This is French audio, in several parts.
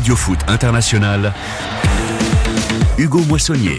Radio Foot International, Hugo Moissonnier.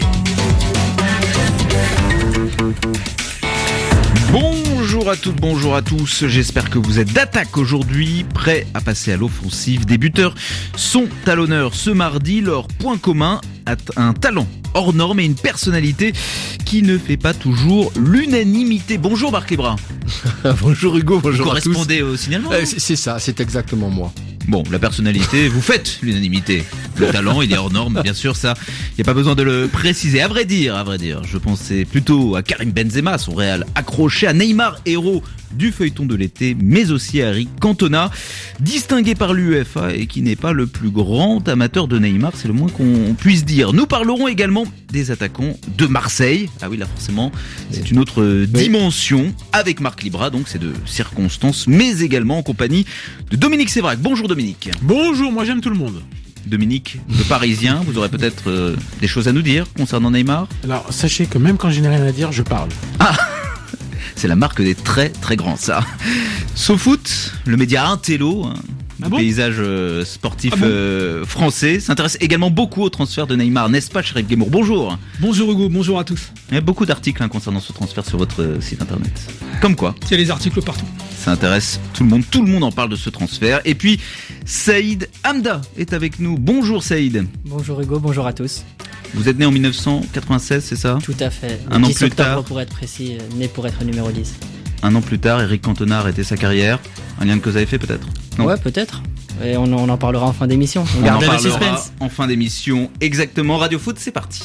Bonjour à toutes, bonjour à tous, j'espère que vous êtes d'attaque aujourd'hui, prêts à passer à l'offensive. Des buteurs sont à l'honneur ce mardi, leur point commun, un talent hors norme et une personnalité qui ne fait pas toujours l'unanimité. Bonjour Marc Libra. Bonjour Hugo, bonjour à tous. Vous correspondez au signalement C'est ça, c'est exactement moi. Bon, la personnalité, vous faites l'unanimité. Le talent, il est hors norme, bien sûr, ça, il n'y a pas besoin de le préciser. À vrai dire, je pensais plutôt à Karim Benzema, son Real accroché, à Neymar, héros du feuilleton de l'été, mais aussi à Eric Cantona, distingué par l'UEFA et qui n'est pas le plus grand amateur de Neymar, c'est le moins qu'on puisse dire. Nous parlerons également des attaquants de Marseille. Ah oui, là forcément, c'est une autre dimension avec Marc Libra, donc c'est de circonstances, mais également en compagnie de Dominique Sévrac. Bonjour Dominique. Bonjour, moi j'aime tout le monde. Dominique, le Parisien, vous aurez peut-être des choses à nous dire concernant Neymar. Alors sachez que même quand je n'ai rien à dire, je parle. Ah, c'est la marque des très très grands, ça. SoFoot, le média intello du paysage sportif français, s'intéresse également beaucoup au transfert de Neymar, n'est-ce pas, Chérif Guémour? Bonjour. Bonjour Hugo, bonjour à tous. Il y a beaucoup d'articles concernant ce transfert sur votre site internet. Comme quoi? Il y a les articles partout. Ça intéresse tout le monde en parle de ce transfert. Et puis, Saïd Hamda est avec nous. Bonjour Saïd. Bonjour Hugo, bonjour à tous. Vous êtes né en 1996, c'est ça? Tout à fait. Un an plus tard, pour être précis, né pour être numéro 10. Un an plus tard, Eric Cantona a arrêté sa carrière. Un lien de cause à effet peut-être? Non. Ouais, peut-être. Et on en parlera en fin d'émission. On en parlera en fin d'émission, exactement. Radio Foot, c'est parti.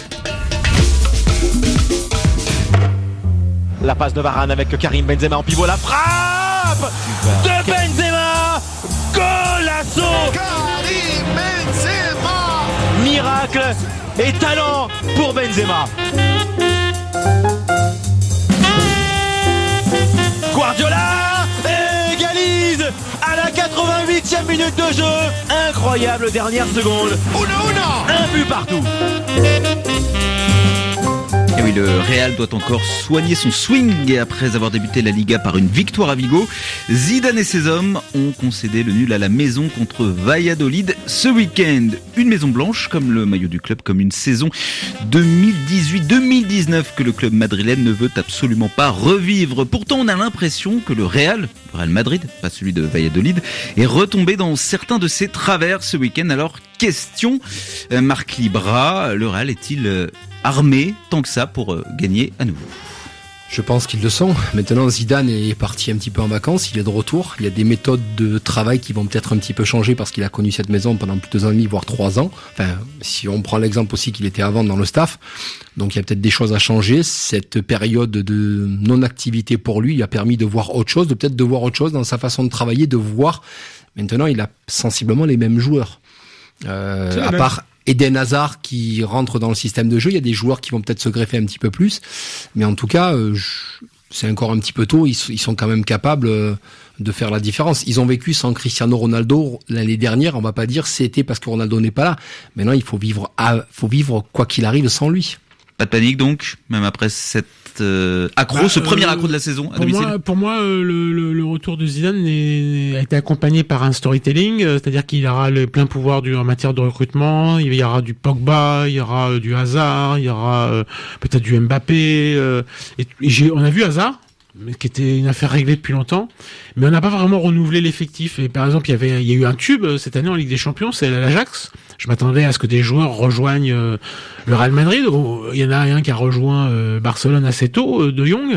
La passe de Varane avec Karim Benzema en pivot, la frappe de Benzema, golasso, Karim Benzema, miracle et talent pour Benzema. Guardiola égalise à la 88e minute de jeu. Incroyable dernière seconde. Un but partout. Et oui, le Real doit encore soigner son swing après avoir débuté la Liga par une victoire à Vigo. Zidane et ses hommes ont concédé le nul à la maison contre Valladolid ce week-end. Une maison blanche comme le maillot du club, comme une saison 2018-2019 que le club madrilène ne veut absolument pas revivre. Pourtant, on a l'impression que le Real Madrid, pas celui de Valladolid, est retombé dans certains de ses travers ce week-end. Alors, question, Marc Libra, le Real est-il armé tant que ça pour gagner à nouveau? Je pense qu'ils le sont. Maintenant, Zidane est parti un petit peu en vacances, il est de retour. Il y a des méthodes de travail qui vont peut-être un petit peu changer parce qu'il a connu cette maison pendant plus de 2 ans et demi, voire 3 ans. Enfin, si on prend l'exemple aussi qu'il était avant dans le staff. Donc il y a peut-être des choses à changer. Cette période de non-activité pour lui, il a permis de voir autre chose, de voir autre chose dans sa façon de travailler, de voir. Maintenant, il a sensiblement les mêmes joueurs. À part Eden Hazard qui rentre dans le système de jeu, il y a des joueurs qui vont peut-être se greffer un petit peu plus, mais en tout cas, c'est encore un petit peu tôt, ils sont quand même capables de faire la différence. Ils ont vécu sans Cristiano Ronaldo l'année dernière, on va pas dire c'était parce que Ronaldo n'est pas là. Maintenant, il faut vivre quoi qu'il arrive sans lui. Pas de panique donc, même après cette ce premier accro de la saison à domicile. Pour moi, le retour de Zidane a été accompagné par un storytelling, c'est-à-dire qu'il aura le plein pouvoir en matière de recrutement. Il y aura du Pogba, il y aura du Hazard, il y aura peut-être du Mbappé. On a vu Hazard, qui était une affaire réglée depuis longtemps, mais on n'a pas vraiment renouvelé l'effectif. Et par exemple, il y a eu un tube cette année en Ligue des Champions, c'est l'Ajax. Je m'attendais à ce que des joueurs rejoignent le Real Madrid. Il y en a un qui a rejoint Barcelone assez tôt, De Jong,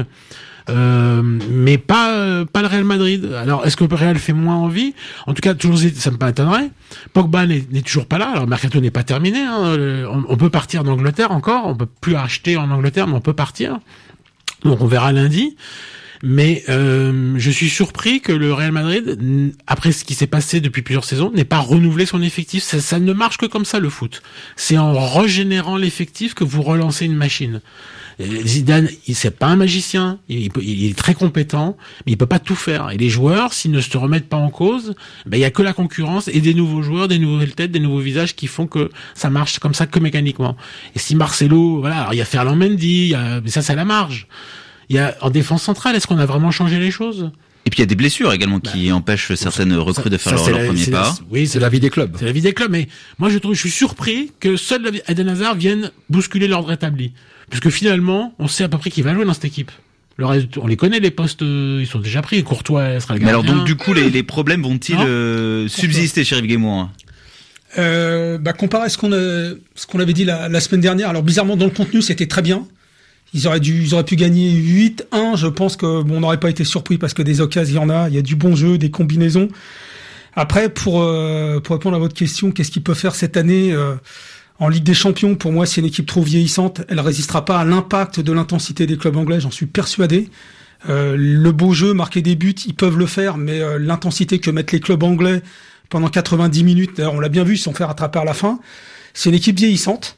mais pas le Real Madrid. Alors, est-ce que le Real fait moins envie? En tout cas, toujours, ça me m'étonnerait. Pogba n'est toujours pas là. Alors, Mercato n'est pas terminé. On peut partir d'Angleterre encore. On peut plus acheter en Angleterre, mais on peut partir. Donc, on verra lundi. Mais je suis surpris que le Real Madrid, après ce qui s'est passé depuis plusieurs saisons, n'ait pas renouvelé son effectif. Ça ne marche que comme ça, le foot. C'est en régénérant l'effectif que vous relancez une machine. Zidane, c'est pas un magicien, il est très compétent, mais il peut pas tout faire. Et les joueurs, s'ils ne se remettent pas en cause, il y a que la concurrence et des nouveaux joueurs, des nouvelles têtes, des nouveaux visages qui font que ça marche comme ça que mécaniquement. Et si Marcelo, voilà, alors il y a Ferland Mendy, mais ça c'est à la marge. En défense centrale, est-ce qu'on a vraiment changé les choses? Et puis il y a des blessures également qui empêchent certaines recrues de faire leur premier pas. Oui, C'est la vie des clubs. C'est la vie des clubs, mais moi je suis surpris que seul Eden Hazard vienne bousculer l'ordre établi. Parce que finalement, on sait à peu près qui va jouer dans cette équipe. Le reste, on les connaît, les postes, ils sont déjà pris. Courtois sera le gardien. Mais alors donc du coup, les problèmes vont-ils subsister chez Yves Guémour? Comparé à ce qu'on avait dit la semaine dernière, alors bizarrement dans le contenu c'était très bien. Ils auraient pu gagner 8-1, je pense que on n'aurait pas été surpris parce que des occasions il y a du bon jeu, des combinaisons. Après pour répondre à votre question, qu'est-ce qu'ils peuvent faire cette année en Ligue des Champions? Pour moi, c'est une équipe trop vieillissante, elle résistera pas à l'impact de l'intensité des clubs anglais, j'en suis persuadé. Le beau jeu, marquer des buts, ils peuvent le faire, mais l'intensité que mettent les clubs anglais pendant 90 minutes, d'ailleurs, on l'a bien vu, ils se sont fait rattraper à la fin. C'est une équipe vieillissante.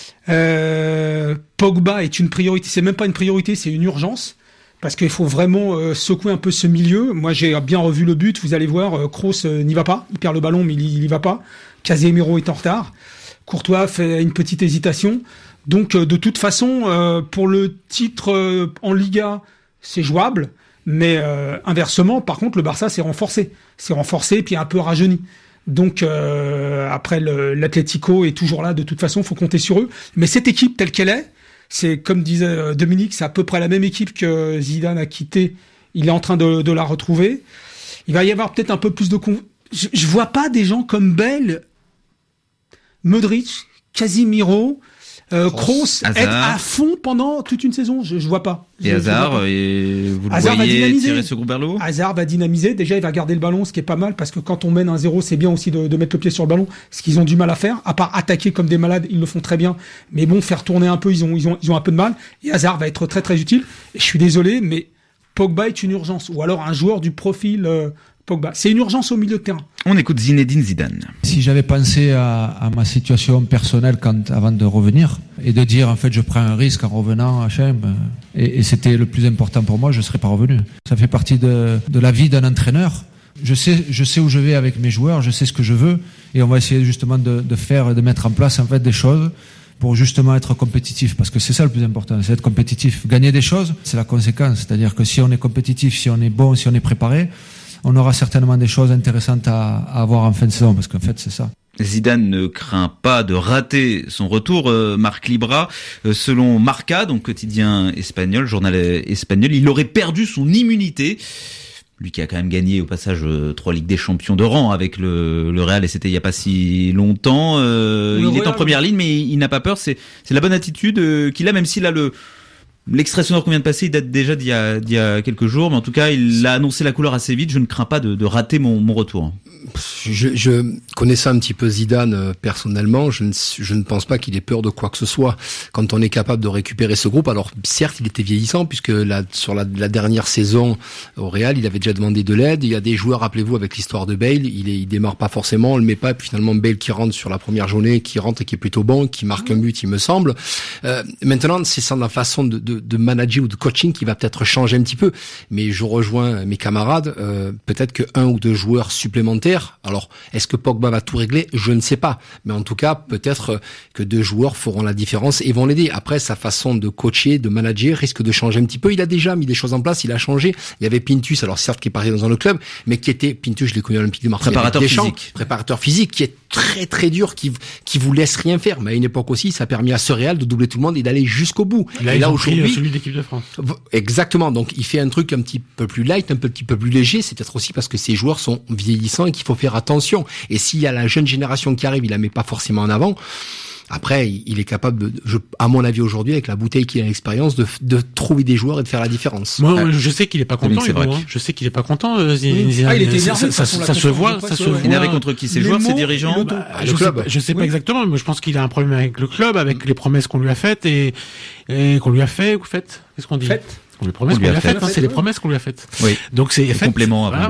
Pogba est une priorité, c'est même pas une priorité, c'est une urgence, parce qu'il faut vraiment secouer un peu ce milieu. Moi, j'ai bien revu le but, vous allez voir, Kroos n'y va pas, il perd le ballon, mais il y va pas. Casemiro est en retard. Courtois fait une petite hésitation. Donc, de toute façon, pour le titre en Liga, c'est jouable. Mais inversement, par contre, le Barça s'est renforcé puis un peu rajeuni. Donc après l'Atlético est toujours là. De toute façon, faut compter sur eux. Mais cette équipe telle qu'elle est, c'est comme disait Dominique, c'est à peu près la même équipe que Zidane a quitté. Il est en train de la retrouver. Il va y avoir peut-être un peu plus de. Je vois pas des gens comme Bale, Modric, Casemiro. Kroos être à fond pendant toute une saison, je vois pas. Et Hazard, vous le voyez tirer ce gros berlot? Hazard va dynamiser, déjà il va garder le ballon, ce qui est pas mal, parce que quand on mène 1-0, c'est bien aussi de mettre le pied sur le ballon, ce qu'ils ont du mal à faire, à part attaquer comme des malades, ils le font très bien, mais bon, faire tourner un peu, ils ont un peu de mal, et Hazard va être très très utile, et je suis désolé, mais Pogba est une urgence, ou alors un joueur du profil Pogba. C'est une urgence au milieu de terrain. On écoute Zinedine Zidane. Si j'avais pensé à ma situation personnelle avant de revenir et de dire en fait je prends un risque en revenant à HM et c'était le plus important pour moi, je serais pas revenu. Ça fait partie de la vie d'un entraîneur. Je sais où je vais avec mes joueurs, je sais ce que je veux et on va essayer justement de mettre en place en fait des choses pour justement être compétitif, parce que c'est ça le plus important, c'est être compétitif. Gagner des choses, c'est la conséquence, c'est-à-dire que si on est compétitif, si on est bon, si on est préparé, on aura certainement des choses intéressantes à avoir en fin de saison, parce qu'en fait, c'est ça. Zidane ne craint pas de rater son retour. Marc Libra, selon Marca, donc quotidien espagnol, journal espagnol, il aurait perdu son immunité. Lui qui a quand même gagné au passage 3 Ligues des Champions de rang avec le Real, et c'était il y a pas si longtemps. Il est en première ligne, mais il n'a pas peur. C'est la bonne attitude qu'il a, même s'il a l'extrait sonore qu'on vient de passer, il date déjà d'il y a quelques jours, mais en tout cas, il a annoncé la couleur assez vite. Je ne crains pas de rater mon retour. Je connaissais un petit peu Zidane personnellement, je ne pense pas qu'il ait peur de quoi que ce soit quand on est capable de récupérer ce groupe. Alors certes, il était vieillissant puisque sur la dernière saison au Real, il avait déjà demandé de l'aide. Il y a des joueurs, rappelez-vous, avec l'histoire de Bale, il démarre pas forcément, on le met pas, et puis finalement Bale qui rentre sur la première journée, qui rentre et qui est plutôt bon, qui marque un but, il me semble. Maintenant, c'est ça la façon de manager ou de coaching qui va peut-être changer un petit peu. Mais je rejoins mes camarades, peut-être que 1 ou 2 joueurs supplémentaires. Alors, est-ce que Pogba va tout régler? Je ne sais pas. Mais en tout cas, peut-être que 2 joueurs feront la différence et vont l'aider. Après, sa façon de coacher, de manager risque de changer un petit peu. Il a déjà mis des choses en place, il a changé. Il y avait Pintus, alors certes qui est parti dans un autre club, mais qui était, Pintus, je l'ai connu à l'Olympique de Marseille. Préparateur physique, qui est très très dur, qui vous laisse rien faire. Mais à une époque aussi, ça a permis à ce Real de doubler tout le monde et d'aller jusqu'au bout. Et là aujourd'hui, celui de l'équipe de France. Exactement. Donc, il fait un truc un petit peu plus light, un petit peu plus léger. C'est peut-être aussi parce que ces joueurs sont vieillissants et qu'il faut faire attention. Et s'il y a la jeune génération qui arrive, il la met pas forcément en avant. Après, il est capable à mon avis aujourd'hui, avec la bouteille qu'il a l'expérience, de trouver des joueurs et de faire la différence. Moi, je sais qu'il est pas content. Je sais qu'il est pas content. Il était énervé. Ça se voit. Énervé contre qui? Ses joueurs, ses dirigeants? Le club. Je sais pas exactement, mais je pense qu'il a un problème avec le club, avec les promesses qu'on lui a faites et qu'on lui a fait. Qu'est-ce qu'on dit? On lui promet qu'on lui a fait, c'est les promesses qu'on lui a faites. Oui. Donc c'est complément voilà,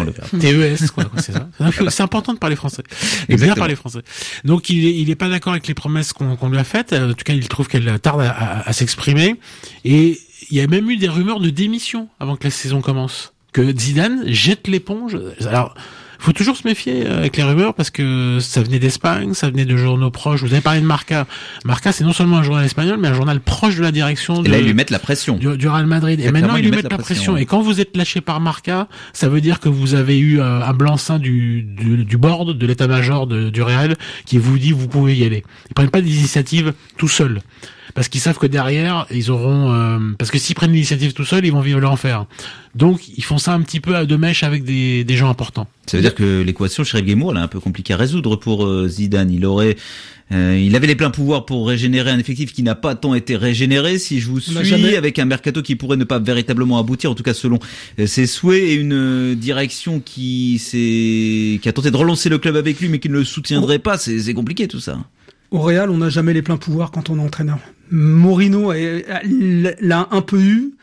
TES quoi, c'est ça. C'est important de parler français. Et bien parler français. Donc il est pas d'accord avec les promesses qu'on lui a faites. En tout cas, il trouve qu'elle tarde à s'exprimer. Et il y a même eu des rumeurs de démission avant que la saison commence. Que Zidane jette l'éponge. Alors faut toujours se méfier avec les rumeurs parce que ça venait d'Espagne, ça venait de journaux proches. Vous avez parlé de Marca. Marca, c'est non seulement un journal espagnol, mais un journal proche de la direction Et là, ils lui mettent la pression. du Real Madrid. Et maintenant, ils lui mettent la pression. Et quand vous êtes lâché par Marca, ça veut dire que vous avez eu un blanc-seing du board, de l'état-major du Real, qui vous dit vous pouvez y aller. Ils prennent pas d'initiative tout seuls. Parce qu'ils savent que derrière, ils auront... parce que s'ils prennent l'initiative tout seuls, ils vont vivre l'enfer. Donc, ils font ça un petit peu à deux mèches avec des gens importants. Ça veut dire que l'équation Sheriff Guémour, elle est un peu compliquée à résoudre pour Zidane. Il avait les pleins pouvoirs pour régénérer un effectif qui n'a pas tant été régénéré, si je vous suis, avec un mercato qui pourrait ne pas véritablement aboutir, en tout cas selon ses souhaits, et une direction qui a tenté de relancer le club avec lui, mais qui ne le soutiendrait pas. C'est compliqué tout ça. Au Real, on n'a jamais les pleins pouvoirs quand on est entraîneur. Mourinho l'a un peu eu.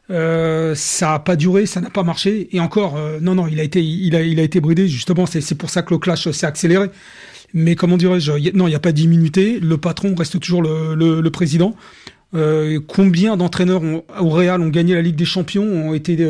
Ça a pas duré, ça n'a pas marché. Et encore, non, il a été bridé. Justement, c'est pour ça que le clash s'est accéléré. Mais comment dirais-je, non, il n'y a pas d'immunité. Le patron reste toujours le président. Combien d'entraîneurs au Real ont gagné la Ligue des Champions,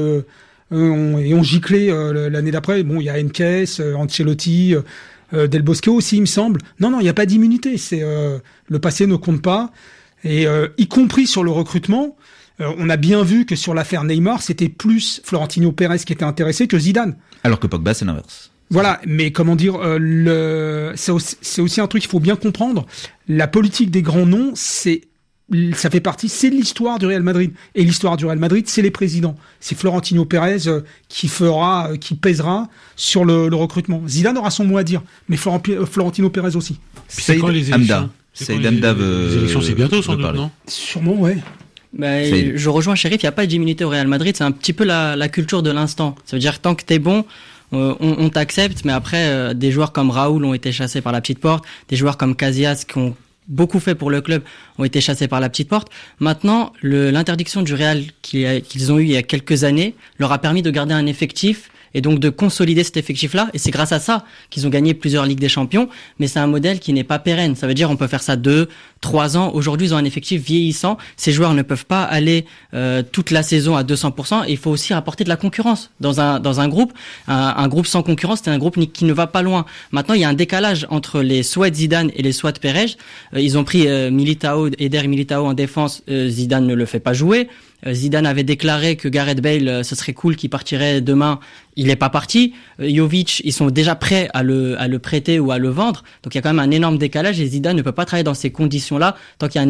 ont giclé l'année d'après. Bon, il y a Henkes, Ancelotti, Del Bosque aussi, il me semble. Non, il n'y a pas d'immunité. Le passé ne compte pas. Et y compris sur le recrutement, on a bien vu que sur l'affaire Neymar, c'était plus Florentino Pérez qui était intéressé que Zidane. Alors que Pogba, c'est l'inverse. Voilà, mais comment dire, c'est aussi un truc qu'il faut bien comprendre. La politique des grands noms, c'est l'histoire du Real Madrid. Et l'histoire du Real Madrid, c'est les présidents. C'est Florentino Pérez qui pèsera sur le recrutement. Zidane aura son mot à dire, mais Florentino Pérez aussi. C'est quoi les élections? Saïd Hamda les élections, c'est bientôt sans doute, non? Sûrement, ouais. Je rejoins Sheriff, il n'y a pas d'immunité au Real Madrid, c'est un petit peu la culture de l'instant. Ça veut dire que tant que t'es bon, on t'accepte, mais après, des joueurs comme Raoul ont été chassés par la petite porte, des joueurs comme Casillas qui ont beaucoup fait pour le club ont été chassés par la petite porte. Maintenant, l'interdiction du Real qu'ils ont eu il y a quelques années leur a permis de garder un effectif et donc de consolider cet effectif-là. Et c'est grâce à ça qu'ils ont gagné plusieurs Ligues des Champions. Mais c'est un modèle qui n'est pas pérenne. Ça veut dire on peut faire ça 2-3 ans. Aujourd'hui, ils ont un effectif vieillissant. Ces joueurs ne peuvent pas aller toute la saison à 200%. Et il faut aussi apporter de la concurrence dans un groupe. Un groupe sans concurrence, c'est un groupe qui ne va pas loin. Maintenant, il y a un décalage entre les souhaits de Zidane et les souhaits de Pérez. Ils ont pris Eder Militao en défense. Zidane ne le fait pas jouer. Zidane avait déclaré que Gareth Bale, ce serait cool qu'il partirait demain. Il n'est pas parti. Jovic, ils sont déjà prêts à le prêter ou à le vendre. Donc il y a quand même un énorme décalage et Zidane ne peut pas travailler dans ces conditions-là tant qu'il y a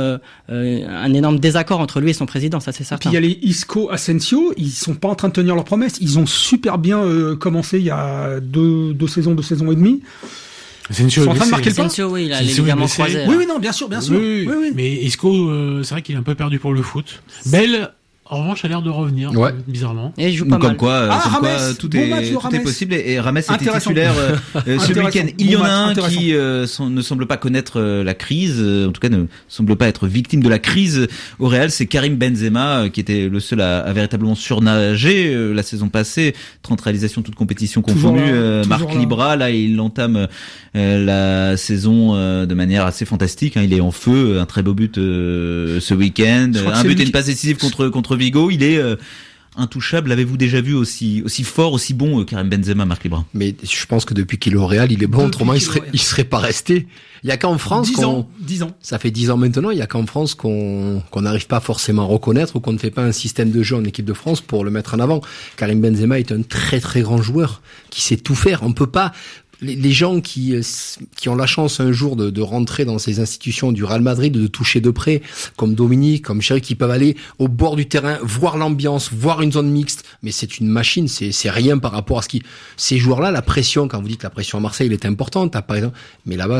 un énorme désaccord entre lui et son président, ça c'est certain. Et puis il y a les Isco, Asensio, ils sont pas en train de tenir leurs promesses. Ils ont super bien commencé il y a deux saisons et demie. Ils sont en train de marquer le pas. Asensio, oui, il a les ligaments croisés. Oui, non, bien sûr. Oui. Mais Isco, c'est vrai qu'il est un peu perdu pour le foot. Bell, en revanche, a l'air de revenir, bizarrement. Et il joue pas mal. Tout est possible. Et Rames était titulaire ce week-end. Il y en a un qui ne semble pas connaître la crise, en tout cas ne semble pas être victime de la crise au Real. C'est Karim Benzema qui était le seul à véritablement surnager la saison passée. 30 réalisations, toutes compétitions confondues. Marc Libra, là, il entame la saison de manière assez fantastique. Il est en feu, un très beau but ce week-end, un but et une passe décisive contre Vigo. Il est intouchable. L'avez-vous déjà vu aussi fort, aussi bon, Karim Benzema, Marc Libra? Mais je pense que depuis qu'il est au Real, il est bon. Autrement, il serait pas resté. Il y a qu'en France 10 ans. Ça fait 10 ans maintenant. Il y a qu'en France qu'on n'arrive pas forcément à reconnaître ou qu'on ne fait pas un système de jeu en équipe de France pour le mettre en avant. Karim Benzema est un très très grand joueur qui sait tout faire. On peut pas. Les gens qui ont la chance un jour de rentrer dans ces institutions du Real Madrid, de toucher de près, comme Dominique, comme Chéri, qui peuvent aller au bord du terrain, voir l'ambiance, voir une zone mixte, mais c'est une machine, c'est rien par rapport à ces joueurs-là. La pression, quand vous dites la pression à Marseille, elle est importante, par exemple, mais là-bas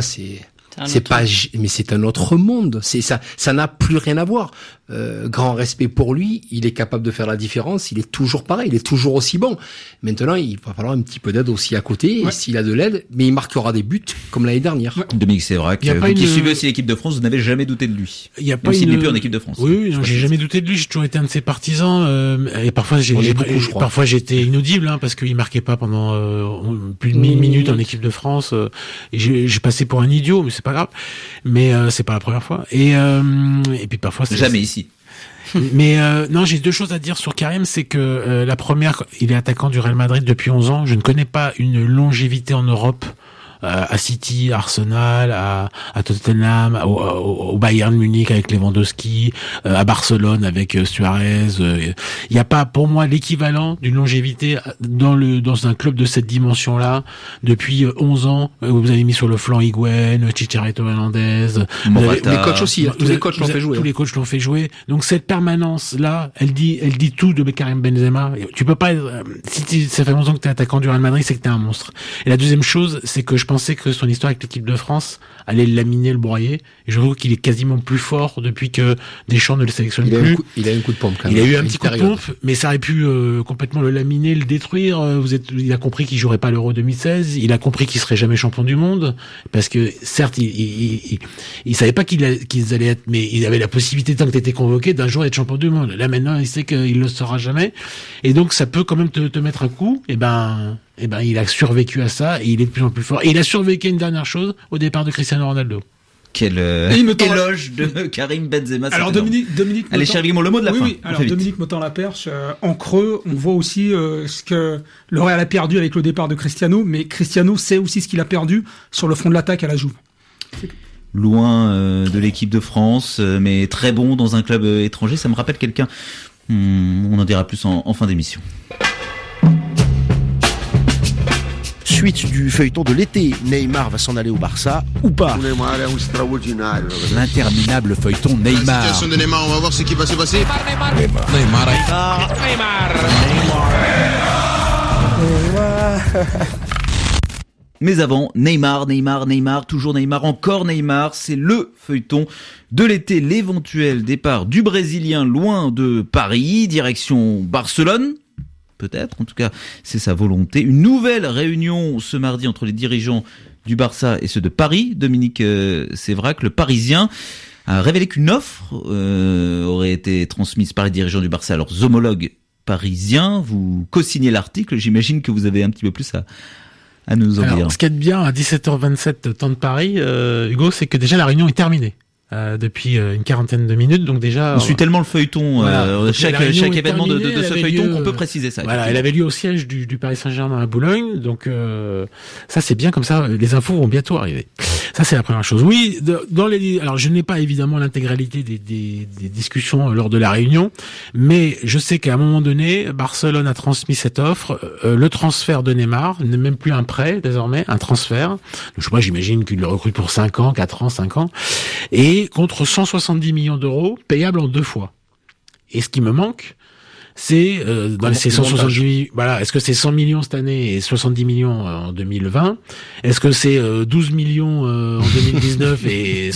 mais c'est un autre monde. Ça n'a plus rien à voir. Grand respect pour lui, il est capable de faire la différence, il est toujours pareil, il est toujours aussi bon. Maintenant, il va falloir un petit peu d'aide aussi à côté, et s'il a de l'aide, mais il marquera des buts comme l'année dernière. Dominique Sévrac, vous qui suivez aussi l'équipe de France, vous n'avez jamais douté de lui. S'il n'est plus en équipe de France. Oui, non, j'ai jamais douté de lui, j'ai toujours été un de ses partisans, et parfois parfois j'étais inaudible, parce qu'il marquait pas pendant plus de 1000 minutes en équipe de France, et j'ai passé pour un idiot, mais c'est pas grave. Mais c'est pas la première fois. Et puis parfois jamais ici. Mais non, j'ai deux choses à dire sur Karim, c'est que la première, il est attaquant du Real Madrid depuis 11 ans. Je ne connais pas une longévité en Europe. À City, à Arsenal, à Tottenham, au Bayern Munich avec Lewandowski, à Barcelone avec Suarez. Il n'y a pas pour moi l'équivalent d'une longévité dans un club de cette dimension-là depuis 11 ans. Vous avez mis sur le flanc Higuaín, Chicharito Hernandez. Les coachs aussi, tous les coachs l'ont fait jouer. Tous les coachs l'ont fait jouer. Donc cette permanence-là, elle dit tout de Karim Benzema. Tu peux pas, ça fait 11 ans que t'es attaquant du Real Madrid, c'est que t'es un monstre. Et la deuxième chose, c'est que je pensais que son histoire avec l'équipe de France allait le laminer, le broyer. Et je trouve qu'il est quasiment plus fort depuis que Deschamps ne le sélectionne plus. Il a eu un coup de pompe quand même. Il a eu un petit coup de pompe, mais ça aurait pu complètement le laminer, le détruire. Il a compris qu'il jouerait pas l'Euro 2016. Il a compris qu'il serait jamais champion du monde. Parce que, certes, il savait pas qu'ils allaient être, mais il avait la possibilité, tant que t'étais convoqué, d'un jour être champion du monde. Là, maintenant, il sait qu'il le sera jamais. Et donc, ça peut quand même te mettre un coup. Et ben, il a survécu à ça et il est de plus en plus fort. Et il a survécu à une dernière chose au départ de Cristiano Ronaldo. Quel éloge de Karim Benzema. Alors Dominique allez, cher Guimond, le mot de la fin. Oui. Alors Dominique me tend la perche. En creux, on voit aussi ce que le Real a perdu avec le départ de Cristiano, mais Cristiano sait aussi ce qu'il a perdu sur le front de l'attaque à la Juve. Loin de l'équipe de France, mais très bon dans un club étranger. Ça me rappelle quelqu'un. On en dira plus en fin d'émission. Suite du feuilleton de l'été, Neymar va s'en aller au Barça ou pas? L'interminable feuilleton Neymar. La situation de Neymar, on va voir ce qui va se passer. Mais avant, Neymar, toujours Neymar, encore Neymar, c'est le feuilleton de l'été, l'éventuel départ du Brésilien loin de Paris, direction Barcelone. Peut-être, en tout cas, c'est sa volonté. Une nouvelle réunion ce mardi entre les dirigeants du Barça et ceux de Paris. Dominique Sévrac, le Parisien, a révélé qu'une offre aurait été transmise par les dirigeants du Barça à leurs homologues parisiens. Vous co-signez l'article, j'imagine que vous avez un petit peu plus à nous en dire. Alors, ce qui est bien à 17h27 temps de Paris, Hugo, c'est que déjà la réunion est terminée. Depuis une quarantaine de minutes, donc déjà... On suit tellement le feuilleton, voilà. chaque événement de ce feuilleton qu'on peut préciser ça. Voilà, elle avait lieu au siège du Paris Saint-Germain à Boulogne, donc ça c'est bien, comme ça les infos vont bientôt arriver. Ça c'est la première chose. Oui, alors je n'ai pas évidemment l'intégralité des discussions lors de la réunion, mais je sais qu'à un moment donné, Barcelone a transmis cette offre, le transfert de Neymar, n'est même plus un prêt désormais, un transfert. Donc, je sais pas, j'imagine qu'il le recrute pour 5 ans, 4 ans, 5 ans, et contre 170 millions d'euros, payables en 2 fois. Et ce qui me manque, c'est dans ces 170, voilà, est-ce que c'est 100 millions cette année et 70 millions en 2020? Est-ce que c'est 12 millions en 2019 et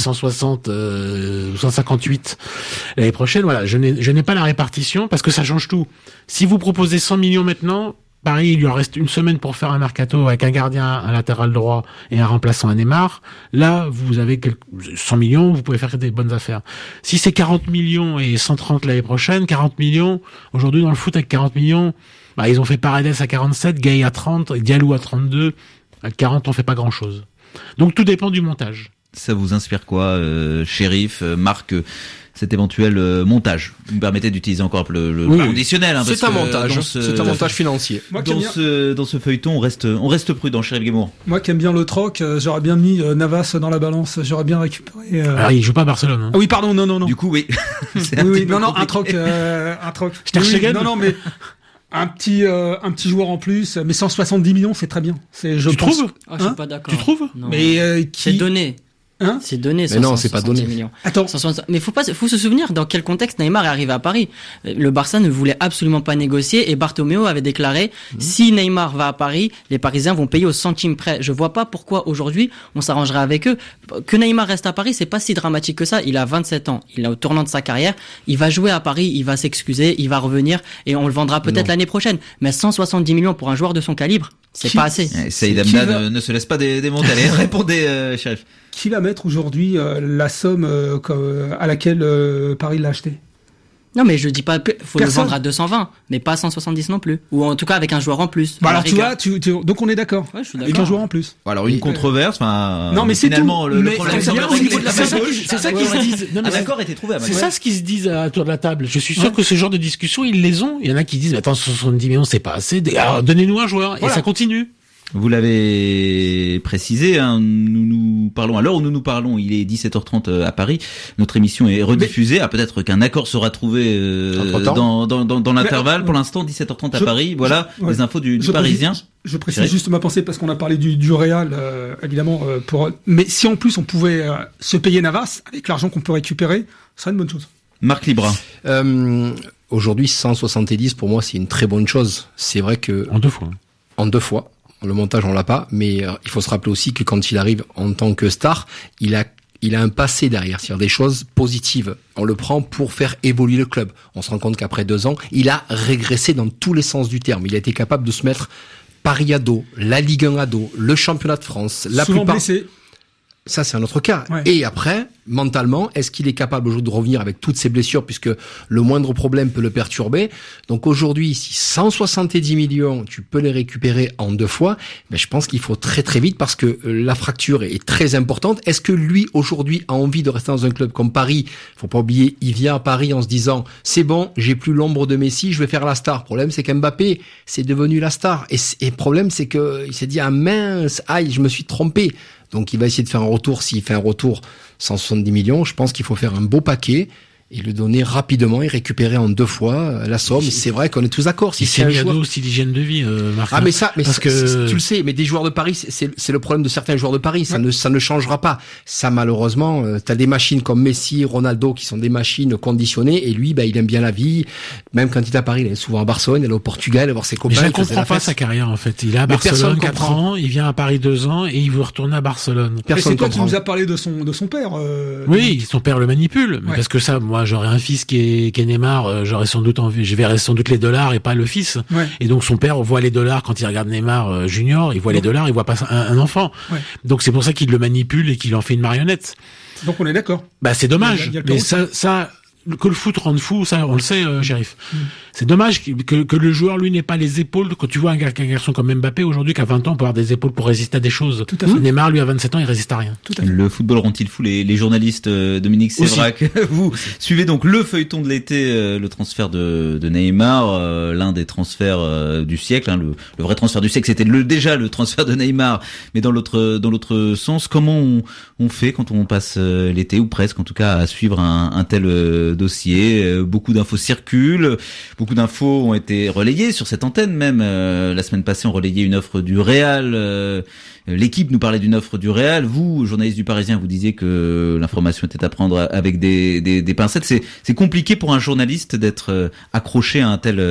158 l'année prochaine? Voilà, je n'ai pas la répartition parce que ça change tout. Si vous proposez 100 millions maintenant, Paris, il lui en reste une semaine pour faire un mercato avec un gardien, un latéral droit et un remplaçant à Neymar. Là, vous avez 100 millions, vous pouvez faire des bonnes affaires. Si c'est 40 millions et 130 l'année prochaine, 40 millions, aujourd'hui dans le foot avec 40 millions, ils ont fait Paredes à 47, Gay à 30, Diallo à 32. À 40, on fait pas grand chose. Donc tout dépend du montage. Ça vous inspire quoi, Chérif, Marc, cet éventuel montage? Vous me permettez d'utiliser encore le conditionnel. Hein, c'est un montage. C'est un montage financier. Moi, dans ce feuilleton, on reste prudent, Chérif Guémour. Moi qui aime bien le troc, j'aurais bien mis Navas dans la balance. J'aurais bien récupéré. Alors, il joue pas à Barcelone. Hein. Ah oui, pardon, non. Du coup, oui. Un troc. Non, mais un petit joueur en plus, mais 170 millions, c'est très bien. Tu trouves? Je suis pas d'accord. Tu trouves? Non. Mais c'est donné. Hein? C'est donné. Mais non, c'est pas donné. Millions. Attends. Mais faut se souvenir dans quel contexte Neymar est arrivé à Paris. Le Barça ne voulait absolument pas négocier et Bartomeu avait déclaré si Neymar va à Paris, les Parisiens vont payer au centime près. Je vois pas pourquoi aujourd'hui on s'arrangerait avec eux. Que Neymar reste à Paris, c'est pas si dramatique que ça. Il a 27 ans, il est au tournant de sa carrière. Il va jouer à Paris, il va s'excuser, il va revenir et on le vendra peut-être l'année prochaine. Mais 170 millions pour un joueur de son calibre, c'est pas assez. Saïd Hamdan ne se laisse pas démonter. Allez, répondez, Chérif. Qui va mettre aujourd'hui la somme à laquelle Paris l'a acheté? Non, mais je dis pas, faut le Personne. vendre à 220, mais pas à 170 non plus. Ou en tout cas avec un joueur en plus. Bah à la alors tu rigueur. vois, donc on est d'accord. Ouais, je suis Avec d'accord. un joueur en plus. Alors une controverse, enfin. Non, mais c'est finalement tout. le Mais problème c'est c'est bien, que c'est ça qu'ils se disent. Non, mais un accord a été trouvé. c'est ça ce qu'ils se disent autour de la table. Je suis sûr que ce genre de discussion, ils les ont. Il y en a qui disent, attends, 70 millions, c'est pas assez. Alors, donnez-nous un joueur. Voilà. Et ça continue. Vous l'avez précisé, hein, nous parlons à l'heure où nous parlons, il est 17h30 à Paris. Notre émission est rediffusée. Peut-être qu'un accord sera trouvé dans l'intervalle. Pour l'instant, 17h30 à Paris. Voilà les infos du Parisien. Je précise juste ma pensée parce qu'on a parlé du Real, évidemment. Mais si en plus on pouvait se payer Navas avec l'argent qu'on peut récupérer, ce serait une bonne chose. Marc Libra. Aujourd'hui, 170 pour moi, c'est une très bonne chose. C'est vrai que En deux fois. Le montage, on l'a pas, mais il faut se rappeler aussi que quand il arrive en tant que star, il a un passé derrière, c'est-à-dire des choses positives. On le prend pour faire évoluer le club. On se rend compte qu'après 2 ans, il a régressé dans tous les sens du terme. Il a été capable de se mettre Paris à dos, la Ligue 1 à dos, le championnat de France, la Souvent plupart. blessé. Ça, c'est un autre cas. Ouais. Et après, mentalement, est-ce qu'il est capable aujourd'hui de revenir avec toutes ses blessures, puisque le moindre problème peut le perturber? Donc aujourd'hui, si 170 millions, tu peux les récupérer en 2 fois, ben je pense qu'il faut très très vite parce que la fracture est très importante. Est-ce que lui, aujourd'hui, a envie de rester dans un club comme Paris? Faut pas oublier, il vient à Paris en se disant, c'est bon, j'ai plus l'ombre de Messi, je vais faire la star. Le problème, c'est qu'Mbappé, c'est devenu la star. Et le problème, c'est que il s'est dit, ah mince, aïe, je me suis trompé. Donc il va essayer de faire un retour. S'il fait un retour 170 millions, je pense qu'il faut faire un beau paquet et le donner rapidement et récupérer en 2 fois la somme. C'est vrai qu'on est tous d'accord. Si c'est un joueur aussi d'hygiène de vie, Marc. mais ça, parce que tu le sais, mais des joueurs de Paris, c'est le problème de certains joueurs de Paris. Ça ne changera pas. Ça, malheureusement, t'as des machines comme Messi, Ronaldo, qui sont des machines conditionnées, et lui, il aime bien la vie. Même quand il est à Paris, il est souvent à Barcelone, il est au Portugal, il va voir ses copains. Mais je ne comprends pas sa carrière, en fait. Il est à Barcelone 4 ans, il vient à Paris 2 ans, et il veut retourner à Barcelone. Personne c'est toi comprend. qui nous as parlé de son père. Oui, son père le manipule. Mais Ouais. parce que ça, moi, j'aurais un fils qui est Neymar, j'aurais sans doute envie, je verrais sans doute les dollars et pas le fils. Ouais. Et donc son père voit les dollars quand il regarde Neymar junior, il voit les dollars, il voit pas un enfant. Ouais. Donc c'est pour ça qu'il le manipule et qu'il en fait une marionnette. Donc on est d'accord. Bah c'est dommage, Il y a le mais père ça que le foot rende fou, ça on le sait, shérif. C'est dommage que le joueur lui n'ait pas les épaules. Quand tu vois un garçon comme Mbappé aujourd'hui qui a 20 ans peut avoir des épaules pour résister à des choses. Tout à fait. Neymar lui à 27 ans il résiste à rien. Tout à fait. Le football rend-il fou les journalistes Dominique Sévrac? Vous suivez donc le feuilleton de l'été, le transfert de Neymar, l'un des transferts du siècle. Hein, le vrai transfert du siècle, c'était déjà le transfert de Neymar, mais dans l'autre sens. Comment on fait quand on passe l'été, ou presque en tout cas, à suivre un tel dossier? Beaucoup d'infos circulent, beaucoup d'infos ont été relayées sur cette antenne même. La semaine passée, on relayait une offre du Real. L'équipe nous parlait d'une offre du Real. Vous, journaliste du Parisien, vous disiez que l'information était à prendre avec des pincettes. C'est compliqué pour un journaliste d'être accroché à un tel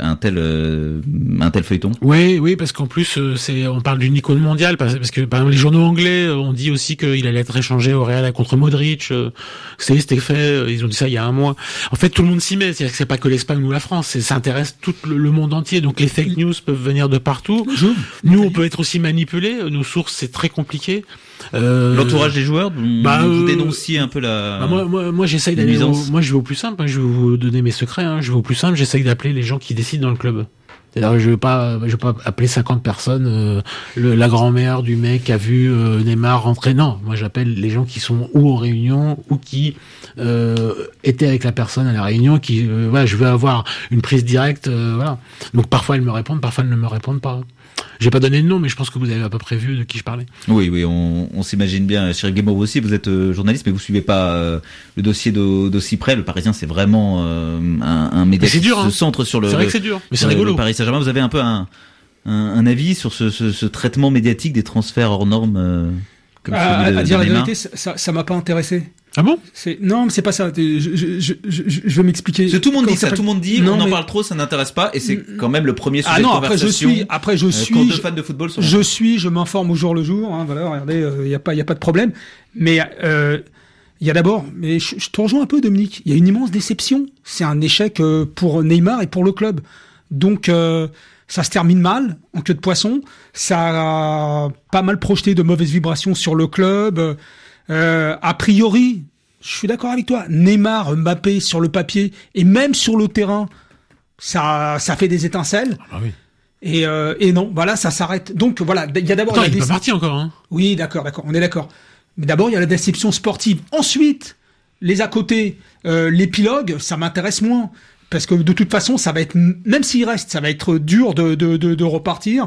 feuilleton. Oui, parce qu'en plus, on parle d'une icône mondiale, parce que, par exemple, les journaux anglais ont dit aussi qu'il allait être échangé au Real contre Modric. C'était fait, ils ont dit ça il y a un mois. En fait, tout le monde s'y met. C'est-à-dire que c'est pas que l'Espagne ou la France, ça intéresse tout le monde entier. Donc les fake news peuvent venir de partout. Nous, on peut être aussi manipulés. Nos sources, c'est très compliqué. L'entourage des joueurs, vous dénonciez un peu la. Moi, j'essaye d'aller. Moi, je vais au plus simple. Je vais vous donner mes secrets. Je vais au plus simple. J'essaye d'appeler les gens qui décident dans le club. C'est-à-dire, je vais pas appeler 50 personnes, la grand-mère du mec qui a vu Neymar rentrer. Non, moi j'appelle les gens qui sont ou en réunion ou qui étaient avec la personne à la réunion. Je veux avoir une prise directe. Voilà. Donc parfois elles me répondent, parfois elles ne me répondent pas. J'ai pas donné de nom, mais je pense que vous avez à peu près vu de qui je parlais. Oui, on s'imagine bien. Chez Guémot aussi, vous êtes journaliste, mais vous suivez pas le dossier d'aussi près. Le Parisien, c'est vraiment un média qui se centre sur le. C'est vrai que c'est dur, mais c'est rigolo. Le Paris Saint-Germain, vous avez un peu un avis sur ce traitement médiatique des transferts hors normes comme celui à dire la Neymar. vérité, ça m'a pas intéressé. Ah bon? Non, mais c'est pas ça. Je vais m'expliquer. Tout le monde dit ça. Tout le monde dit on en parle trop, ça n'intéresse pas, et c'est quand même le premier sujet de conversation. Après je suis. Quand deux fans de football sont. Je m'informe au jour le jour. Voilà, regardez, il y a pas de problème. Mais il y a d'abord, mais je te rejoins un peu, Dominique. Il y a une immense déception. C'est un échec pour Neymar et pour le club. Donc ça se termine mal, en queue de poisson. Ça a pas mal projeté de mauvaises vibrations sur le club. A priori, Je suis d'accord avec toi. Neymar, Mbappé sur le papier et même sur le terrain, ça fait des étincelles. Ah oui. Et non, voilà, ça s'arrête. Donc voilà, il y a d'abord. Attends, il est pas parti encore. Hein. Oui, d'accord, on est d'accord. Mais d'abord, il y a la déception sportive. Ensuite, les à côté, l'épilogue, ça m'intéresse moins. Parce que de toute façon, ça va être, même s'il reste, ça va être dur de repartir.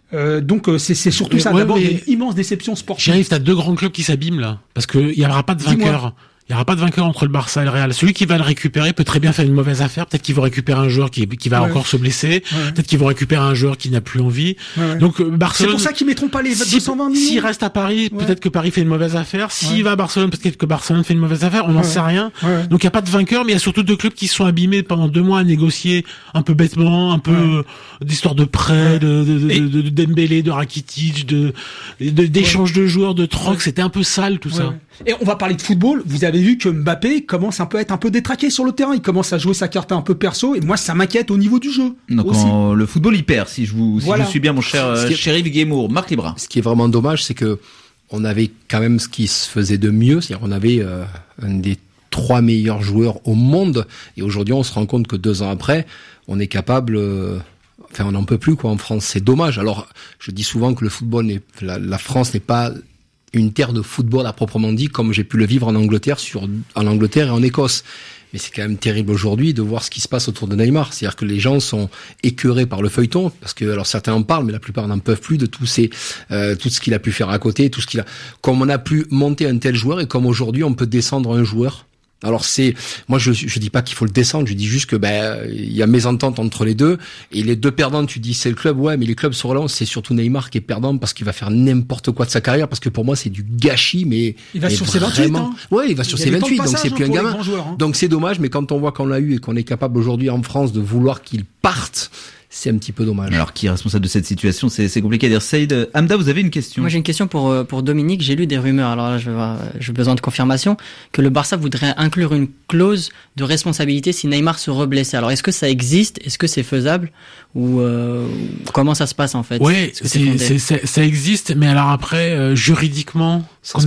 Donc c'est surtout ça. D'abord, il y a une immense déception sportive. J'arrive, t'as 2 grands clubs qui s'abîment là. Parce qu'il n'y aura pas de vainqueur. Il n'y aura pas de vainqueur entre le Barça et le Real. Celui qui va le récupérer peut très bien faire une mauvaise affaire. Peut-être qu'ils vont récupérer un joueur qui va encore se blesser. Peut-être qu'ils vont récupérer un joueur qui n'a plus envie. Donc Barcelone. C'est pour ça qu'ils mettront pas les 220 millions. S'il reste à Paris, peut-être que Paris fait une mauvaise affaire. S'il va à Barcelone, peut-être que Barcelone fait une mauvaise affaire. On n'en sait rien. Donc il n'y a pas de vainqueur, mais il y a surtout 2 clubs qui se sont abîmés pendant 2 mois à négocier un peu bêtement, un peu d'histoire de prêt, de Dembélé, de Rakitic, d'échange de joueurs, de troc. C'était un peu sale tout ça. Et on va parler de football. Vous avez vu que Mbappé commence un peu à être un peu détraqué sur le terrain. Il commence à jouer sa carte un peu perso. Et moi, ça m'inquiète au niveau du jeu. Donc le football il perd. Si je vous suis bien, mon cher Chérif Guémour, Marc Libra. Ce qui est vraiment dommage, c'est que on avait quand même ce qui se faisait de mieux. C'est-à-dire on avait un des 3 meilleurs joueurs au monde. Et aujourd'hui, on se rend compte que 2 ans après, on est capable. Enfin, on n'en peut plus quoi en France. C'est dommage. Alors, je dis souvent que le football la France n'est pas une terre de football à proprement dit, comme j'ai pu le vivre en Angleterre et en Écosse. Mais c'est quand même terrible aujourd'hui de voir ce qui se passe autour de Neymar. C'est-à-dire que les gens sont écœurés par le feuilleton, parce que, alors certains en parlent, mais la plupart n'en peuvent plus de tout ce qu'il a pu faire à côté, comme on a pu monter un tel joueur et comme aujourd'hui on peut descendre un joueur. Alors moi je dis pas qu'il faut le descendre, je dis juste que il y a mésentente entre les deux et les 2 perdants, tu dis c'est le club, ouais, mais les clubs se relancent, c'est surtout Neymar qui est perdant parce qu'il va faire n'importe quoi de sa carrière, parce que pour moi c'est du gâchis, mais il va sur ses 28 ans. Ouais, il va sur ses 28, donc c'est plus un gamin. Donc c'est dommage, mais quand on voit qu'on l'a eu et qu'on est capable aujourd'hui en France de vouloir qu'il parte, c'est un petit peu dommage. Alors, qui est responsable de cette situation? C'est compliqué à dire. Saïd, Hamda, vous avez une question? Moi, j'ai une question pour Dominique. J'ai lu des rumeurs. Alors là, j'ai besoin de confirmation que le Barça voudrait inclure une clause de responsabilité si Neymar se reblessait. Alors, est-ce que ça existe? Est-ce que c'est faisable? Ou comment ça se passe en fait? Oui, ça existe, mais alors après, juridiquement,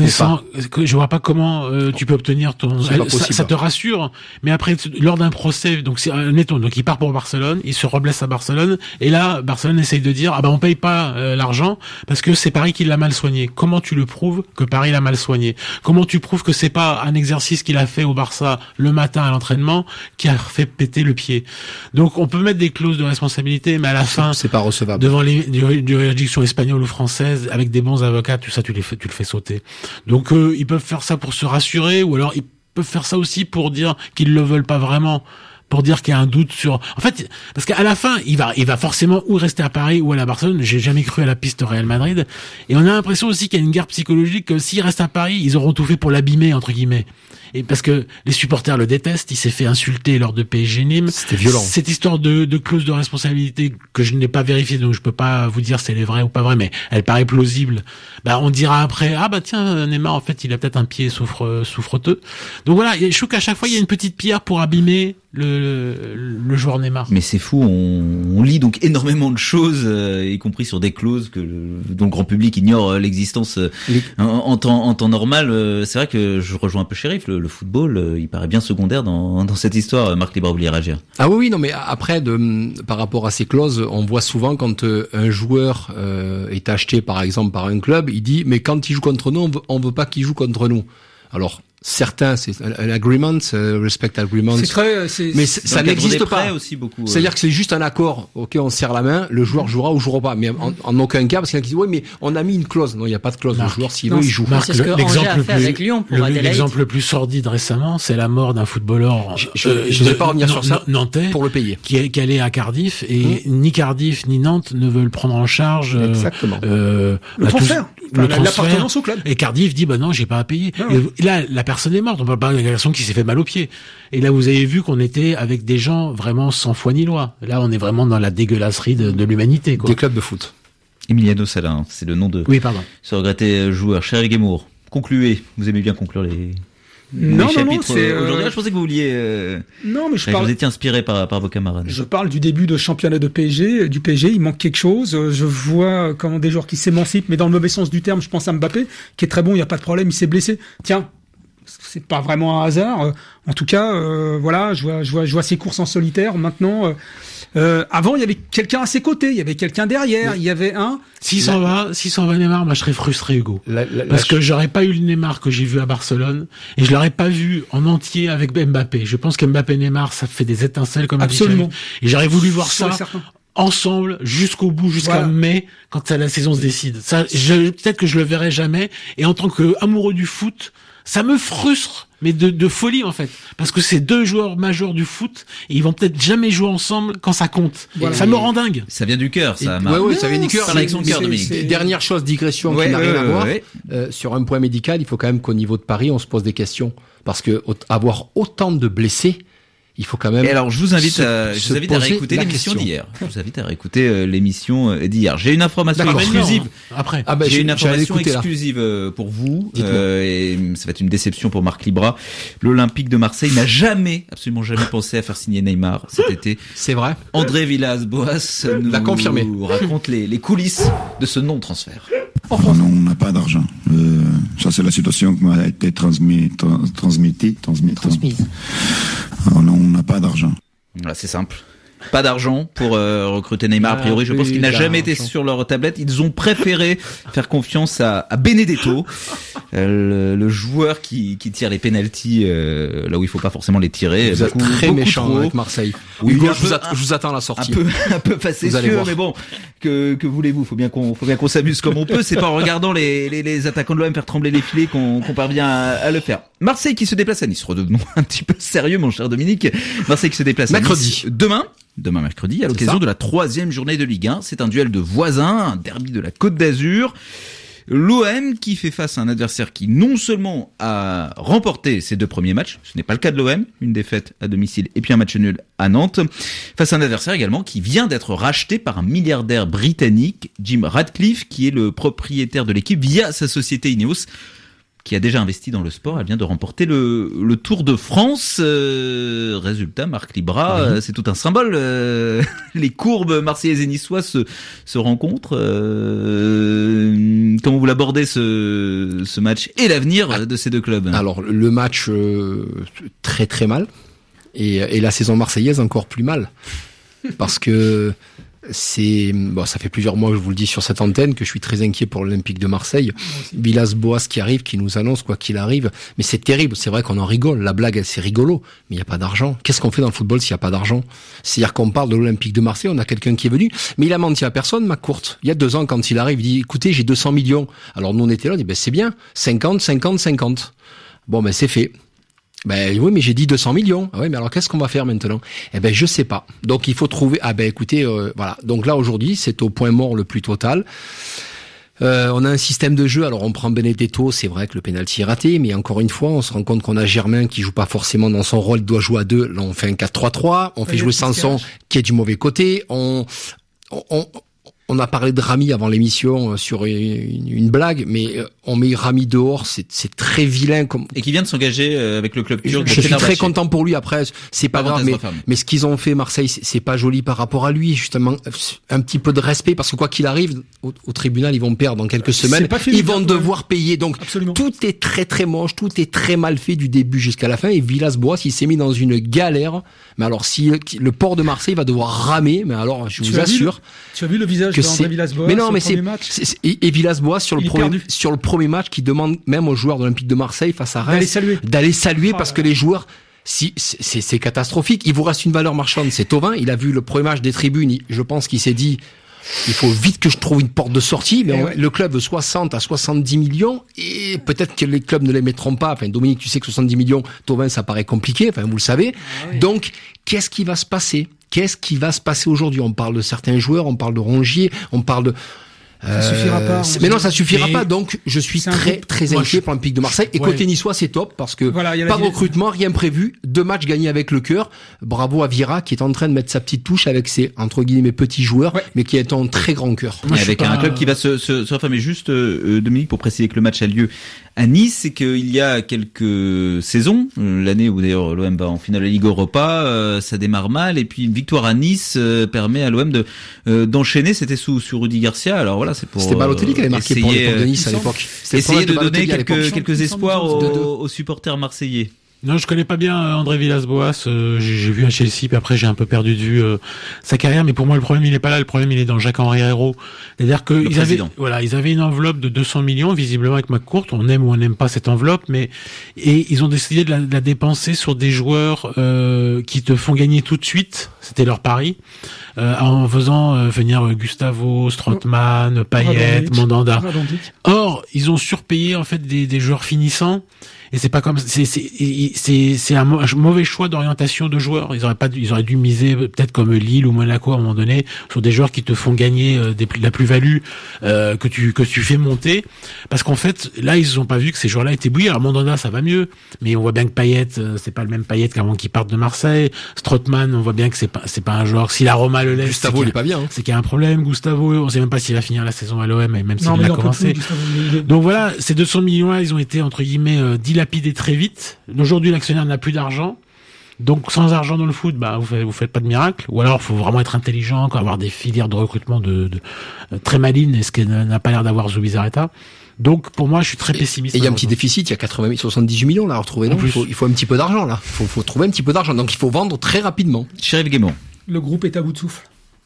je vois pas comment tu peux obtenir ça te rassure, mais après, lors d'un procès, donc il part pour Barcelone, il se reblesse à Barcelone, et là, Barcelone essaye de dire, on paye pas l'argent parce que c'est Paris qui l'a mal soigné. Comment tu le prouves que Paris l'a mal soigné? Comment tu prouves que c'est pas un exercice qu'il a fait au Barça le matin à l'entraînement qui a fait péter le pied? Donc, on peut mettre des clauses de responsabilité, mais à la fin, c'est pas recevable. Devant les juridictions espagnoles ou françaises, avec des bons avocats, tout ça, tu le fais sauter. Donc, ils peuvent faire ça pour se rassurer, ou alors ils peuvent faire ça aussi pour dire qu'ils le veulent pas vraiment, pour dire qu'il y a un doute sur. En fait, parce qu'à la fin, il va forcément ou rester à Paris ou à la Barcelone. J'ai jamais cru à la piste Real Madrid. Et on a l'impression aussi qu'il y a une guerre psychologique, que s'il reste à Paris, ils auront tout fait pour l'abîmer, entre guillemets. Et parce que les supporters le détestent, il s'est fait insulter lors de PSG Nîmes. C'était violent. Cette histoire de clause de responsabilité que je n'ai pas vérifiée, donc je peux pas vous dire si elle est vraie ou pas vraie, mais elle paraît plausible. On dira après, tiens, Neymar, en fait, il a peut-être un pied souffreteux. Donc voilà, je trouve qu'à chaque fois, il y a une petite pierre pour abîmer le joueur Neymar. Mais c'est fou, on lit donc énormément de choses, y compris sur des clauses dont le grand public ignore l'existence en temps normal. C'est vrai que je rejoins un peu Chérif, le football, il paraît bien secondaire dans cette histoire. Marc Libra, vous vouliez réagir? Ah oui, non, mais après, par rapport à ces clauses, on voit souvent quand un joueur est acheté, par exemple, par un club, il dit, mais quand il joue contre nous, on veut pas qu'il joue contre nous. Alors, certains, c'est un agreement, respect agreement. Mais ça n'existe pas. Aussi beaucoup. C'est-à-dire que c'est juste un accord. Ok, on serre la main, le joueur jouera ou jouera pas. Mais en aucun cas, parce qu'il y en a qui disent, oui, mais on a mis une clause. Non, il n'y a pas de clause. Le joueur, s'il veut, il joue. C'est ce que Angers a fait avec Lyon pour Adélaïde. L'exemple le plus sordide récemment, c'est la mort d'un footballeur. Je ne vais pas revenir sur ça. Nantais. Pour le payer. Qui est allé à Cardiff et ni Cardiff ni Nantes ne veulent prendre en charge. Exactement. Le transfert. L'appartenance au club. Et Cardiff dit, non, j'ai pas à payer. Et là, la personne est morte. On peut pas une garçon qui s'est fait mal au pied. Et là, vous avez vu qu'on était avec des gens vraiment sans foi ni loi. Là, on est vraiment dans la dégueulasserie de l'humanité, quoi. Des clubs de foot. Emiliano Sala, c'est le nom de ce regretté joueur. Cher Guémour, concluez. Vous aimez bien conclure les chapitres aujourd'hui. Je pensais que vous vouliez. Non, mais vous étiez inspiré par vos camarades. Je parle du début de championnat du PSG. Il manque quelque chose. Je vois comment des joueurs qui s'émancipent, mais dans le mauvais sens du terme. Je pense à Mbappé, qui est très bon. Il y a pas de problème. Il s'est blessé. Tiens. c'est pas vraiment un hasard. En tout cas, voilà, je vois ses courses en solitaire. Maintenant, avant, il y avait quelqu'un à ses côtés, il y avait quelqu'un derrière, il y avait un. S'il s'en va Neymar, moi je serais frustré, Hugo. Parce que j'aurais pas eu le Neymar que j'ai vu à Barcelone, et je l'aurais pas vu en entier avec Mbappé. Je pense qu'Mbappé et Neymar, ça fait des étincelles comme absolument. Et j'aurais voulu voir ça ensemble jusqu'au bout, jusqu'à mai, quand la saison se décide. Ça, peut-être que je le verrai jamais. Et en tant qu'amoureux du foot, ça me frustre, mais de folie en fait, parce que c'est deux joueurs majeurs du foot et ils vont peut-être jamais jouer ensemble quand ça compte. Voilà. Ça me rend dingue. Ça vient du cœur, ça. Ouais, ça vient du cœur. Avec son cœur, Dominique. Dernière chose, digression qui n'a rien à voir. Sur un point médical, il faut quand même qu'au niveau de Paris, on se pose des questions, parce que avoir autant de blessés. Il faut quand même. Et alors, je vous invite à réécouter l'émission d'hier. Je vous invite à réécouter l'émission d'hier. J'ai une information exclusive. Après. J'ai une information exclusive pour vous. Et ça va être une déception pour Marc Libra. L'Olympique de Marseille n'a absolument jamais pensé à faire signer Neymar cet été. C'est vrai. André Villas-Boas l'a confirmé. Nous raconte les coulisses de ce non-transfert. Non, on n'a pas d'argent. Ça, c'est la situation qui m'a été transmise. Non, on n'a pas d'argent. Voilà, c'est simple. Pas d'argent pour recruter Neymar. A priori, je pense qu'il n'a jamais été sur leur tablette. Ils ont préféré faire confiance à Benedetto, le joueur qui tire les pénaltys là où il faut pas forcément les tirer. Vous êtes très méchant avec Marseille. Hugo, je vous attends à la sortie. Un peu facétieux, mais bon, que voulez-vous? Faut bien qu'on s'amuse comme on peut. C'est pas en regardant les attaquants de l'OM faire trembler les filets qu'on parvient à le faire. Marseille qui se déplace à Nice. Redevenons un petit peu sérieux, mon cher Dominique. Marseille qui se déplace à Nice demain mercredi, à l'occasion de la 3e journée de Ligue 1. C'est un duel de voisins, un derby de la Côte d'Azur. L'OM qui fait face à un adversaire qui non seulement a remporté ses 2 premiers matchs, ce n'est pas le cas de l'OM, une défaite à domicile et puis un match nul à Nantes, face à un adversaire également qui vient d'être racheté par un milliardaire britannique, Jim Ratcliffe, qui est le propriétaire de l'équipe via sa société Ineos, qui a déjà investi dans le sport. Elle vient de remporter le Tour de France. Résultat, Marc Libra, c'est tout un symbole. Les courbes marseillaises et niçois se rencontrent. Comment vous l'abordez ce match et l'avenir de ces deux clubs? Alors, le match très très mal, et la saison marseillaise encore plus mal, parce que ça fait plusieurs mois que je vous le dis sur cette antenne que je suis très inquiet pour l'Olympique de Marseille. Villas-Boas qui arrive, qui nous annonce quoi qu'il arrive, mais c'est terrible. C'est vrai qu'on en rigole, la blague c'est rigolo, mais il y a pas d'argent. Qu'est-ce qu'on fait dans le football s'il y a pas d'argent? C'est-à-dire qu'on parle de l'Olympique de Marseille, on a quelqu'un qui est venu, mais il a menti à personne. McCourt, il y a 2 ans quand il arrive, il dit écoutez, j'ai 200 millions. Alors nous on était là, on dit c'est bien, 50. Bon c'est fait. Oui, mais j'ai dit 200 millions. Ah oui, mais alors qu'est-ce qu'on va faire maintenant? Je sais pas. Donc il faut trouver. Écoutez, voilà. Donc là aujourd'hui, c'est au point mort le plus total. On a un système de jeu. Alors on prend Benedetto, c'est vrai que le penalty est raté, mais encore une fois, on se rend compte qu'on a Germain qui joue pas forcément dans son rôle, il doit jouer à 2. Là, on fait un 4-3-3. On fait jouer Sanson qui est du mauvais côté. On a parlé de Rami avant l'émission sur une blague, mais on met Rami dehors, c'est très vilain. Et qui vient de s'engager avec le club turc. Je suis très content pour lui. Après, c'est pas grave, mais ce qu'ils ont fait Marseille, c'est pas joli par rapport à lui. Justement, un petit peu de respect, parce que quoi qu'il arrive, au tribunal, ils vont perdre dans quelques semaines. Ils vont devoir payer. Donc, tout est très très moche, tout est très mal fait du début jusqu'à la fin. Et Villas-Boas, il s'est mis dans une galère. Mais alors, si le port de Marseille va devoir ramer, mais alors, je vous assure. Tu as vu le visage de Villas-Boas? Mais non, mais et Villas-Boas sur le premier match qui demande même aux joueurs de l'Olympique de Marseille face à Reims d'aller saluer parce que les joueurs, c'est catastrophique. Il vous reste une valeur marchande, c'est Thauvin. Il a vu le premier match des tribunes. Je pense qu'il s'est dit, il faut vite que je trouve une porte de sortie. Mais le club veut 60 à 70 millions et peut-être que les clubs ne les mettront pas. Enfin, Dominique, tu sais que 70 millions, Thauvin, ça paraît compliqué. Enfin, vous le savez. Donc, qu'est-ce qui va se passer? Qu'est-ce qui va se passer aujourd'hui? On parle de certains joueurs, on parle de Rongier, on parle de... Ça suffira pas. Mais non, ça suffira pas. Donc, je suis très inquiet pour l'Olympique de Marseille. Et côté niçois, c'est top parce que pas de recrutement, rien prévu. 2 matchs gagnés avec le cœur. Bravo à Vira qui est en train de mettre sa petite touche avec ses, entre guillemets, petits joueurs, mais qui est en très grand cœur. Avec un club qui va se reformer. Juste, Dominique, pour préciser que le match a lieu à Nice, c'est qu'il y a quelques saisons, l'année où d'ailleurs l'OM va en finale de la Ligue Europa, ça démarre mal, et puis une victoire à Nice permet à l'OM d'enchaîner. C'était sous Rudy Garcia. Alors voilà, c'était Balotelli qui avait marqué pour l'équipe de Nice à l'époque. Essayer de donner quelques espoirs aux supporters marseillais. Non, je connais pas bien André Villas-Boas. J'ai vu à Chelsea, puis après j'ai un peu perdu de vue sa carrière. Mais pour moi, le problème il est pas là. Le problème il est dans Jacques-Henri Hérault. C'est-à-dire que ils avaient une enveloppe de 200 millions, visiblement avec McCourt. On aime ou on n'aime pas cette enveloppe, et ils ont décidé de la dépenser sur des joueurs qui te font gagner tout de suite. C'était leur pari. En faisant venir Gustavo, Strootman, Payet, Mandanda. Or, ils ont surpayé en fait des joueurs finissants. Et c'est pas comme c'est un mauvais choix d'orientation de joueurs. Ils auraient dû miser peut-être comme Lille ou Monaco à un moment donné sur des joueurs qui te font gagner la plus-value que tu fais monter, parce qu'en fait là ils ont pas vu que ces joueurs-là étaient bouillis. Alors Mandanda ça va mieux, mais on voit bien que Payet c'est pas le même Payet qu'avant qu'il parte de Marseille. Strootman on voit bien que c'est pas un joueur. Si la Roma le laisse, Gustavo il est pas bien. C'est qu'il y a un problème. Gustavo on sait même pas s'il va finir la saison à l'OM, et même s'il a commencé. Donc voilà, ces 200 millions-là ils ont été entre guillemets dilapidés très vite. Aujourd'hui, l'actionnaire n'a plus d'argent. Donc, sans argent dans le foot, vous faites pas de miracle. Ou alors, faut vraiment être intelligent, avoir des filières de recrutement de très malines, et ce que n'a pas l'air d'avoir Zubizarreta. Donc, pour moi, je suis très pessimiste. Et il y a un petit déficit, il y a 78 millions là à retrouver. Il faut un petit peu d'argent là. Faut trouver un petit peu d'argent. Donc, il faut vendre très rapidement. Chérif Guémon. Le groupe est à bout de souffle.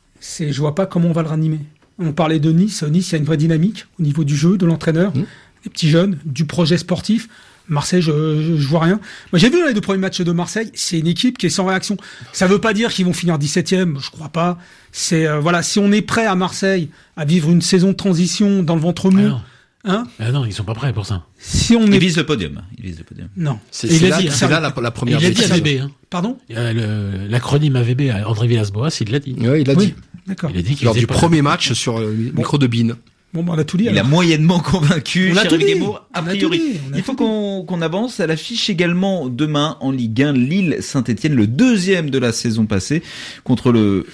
Je vois pas comment on va le ranimer. On parlait de Nice. Nice, il y a une vraie dynamique au niveau du jeu, de l'entraîneur, des petits jeunes, du projet sportif. Marseille, je vois rien. Moi, j'ai vu les 2 premiers matchs de Marseille. C'est une équipe qui est sans réaction. Ça veut pas dire qu'ils vont finir 17e. Je crois pas. C'est, si on est prêt à Marseille à vivre une saison de transition dans le ventre mou. Non, ils sont pas prêts pour ça. Si on Ils visent le podium. Non. C'est là la première. Il a dit AVB, Pardon? L'acronyme AVB, André Villas-Boas, il l'a dit. Oui, il l'a dit. D'accord. Il a dit qu'il lors du premier match sur le micro de Bean. Bon, on a tout dit. Il a moyennement convaincu, Chérif Guémon, a priori. Il faut qu'on avance. À l'affiche également demain en Ligue 1, Lille-Saint-Etienne, le 2e de la saison passée contre le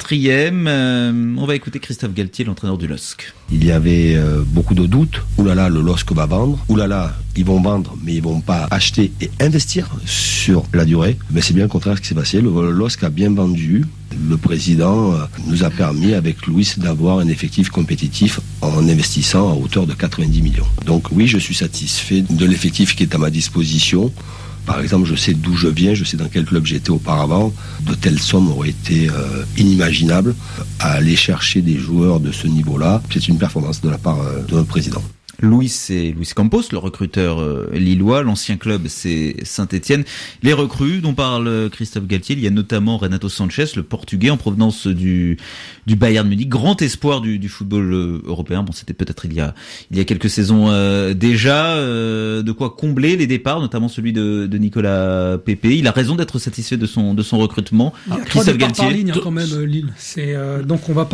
4e. On va écouter Christophe Galtier, l'entraîneur du LOSC. Il y avait beaucoup de doutes. Oulala, le LOSC va vendre. Oulala, ils vont vendre, mais ils vont pas acheter et investir sur la durée. Mais c'est bien le contraire ce qui s'est passé. Le LOSC a bien vendu. Le président nous a permis, avec Louis, d'avoir un effectif compétitif en investissant à hauteur de 90 millions. Donc oui, je suis satisfait de l'effectif qui est à ma disposition. Par exemple, je sais d'où je viens, je sais dans quel club j'étais auparavant. De telles sommes auraient été inimaginables. À aller chercher des joueurs de ce niveau-là, c'est une performance de la part de notre président. Luis Campos, le recruteur lillois. L'ancien club, c'est Saint-Etienne. Les recrues dont parle Christophe Galtier, il y a notamment Renato Sanchez, le portugais en provenance du Bayern Munich, grand espoir du football européen. Bon, c'était peut-être il y a quelques saisons déjà. De quoi combler les départs, notamment celui de Nicolas Pepe. Il a raison d'être satisfait de son recrutement. Il y a 3 départs par ligne quand même, Lille. C'est donc on va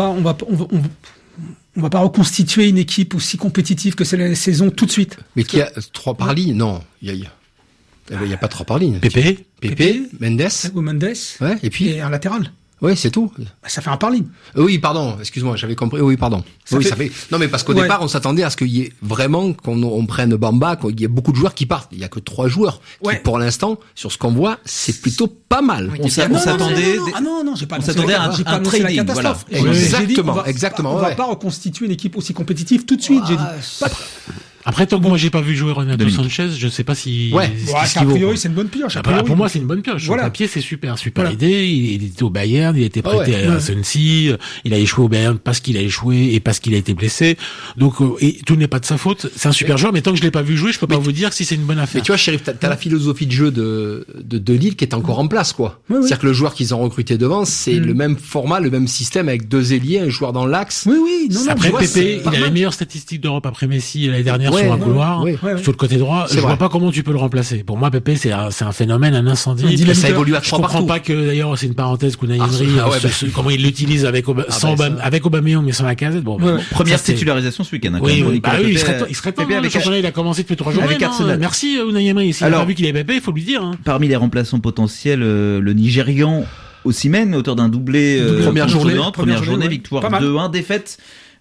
pas reconstituer une équipe aussi compétitive que c'est la saison tout de suite. Mais qu'il y a 3 par ligne, non. Il y a pas 3 par ligne. Pepe, Mendes. Ouais, et puis un latéral. Oui, c'est tout. Ça fait un par ligne. Oui, pardon, excuse-moi, j'avais compris. Oui, pardon. Ça fait... Non, mais parce qu'au départ, on s'attendait à ce qu'il y ait vraiment, qu'on prenne Bamba, qu'il y ait beaucoup de joueurs qui partent. Il y a que 3 joueurs. Qui, pour l'instant, sur ce qu'on voit, c'est plutôt pas mal. On s'attendait. J'ai pas. On s'attendait à un trading. Voilà. Exactement. On va pas reconstituer une équipe aussi compétitive tout de suite, j'ai dit. Après, tant que moi j'ai pas vu jouer Renato Sanchez, je sais pas si. A priori, c'est une bonne pioche. Pour moi, c'est une bonne pioche. Sur le papier, c'est super idée. Il était au Bayern, il a été prêté à Swansea, il a échoué au Bayern parce qu'il a échoué et parce qu'il a été blessé. Donc, et tout n'est pas de sa faute. C'est un super joueur, mais tant que je l'ai pas vu jouer, je peux pas vous dire si c'est une bonne affaire. Mais tu vois, Chérif, t'as la philosophie de jeu de Lille qui est encore en place, quoi. C'est-à-dire que le joueur qu'ils ont recruté devant, c'est le même format, le même système avec 2 ailiers, un joueur dans l'axe. Oui. Après, Pepe, il a les meilleures statistiques d'Europe après Messi l'année dernière sur un couloir, sur le côté droit. Je vois pas comment tu peux le remplacer. Pour moi, Pepe, c'est un phénomène, un incendie. Ça évolue à 3 partout. Je comprends pas que, d'ailleurs, c'est une parenthèse qu'Unai Emery, comment il l'utilise avec Aubameyang, mais sans la Casette. Première titularisation ce week-end. Il serait temps. Le championnat, il a commencé depuis 3 jours. Merci, Unai Emery. S'il a pas vu qu'il est Pepe, il faut lui dire. Parmi les remplaçants potentiels, le Nigérian Osimhen, auteur d'un doublé. Première journée, victoire 2-1, défaite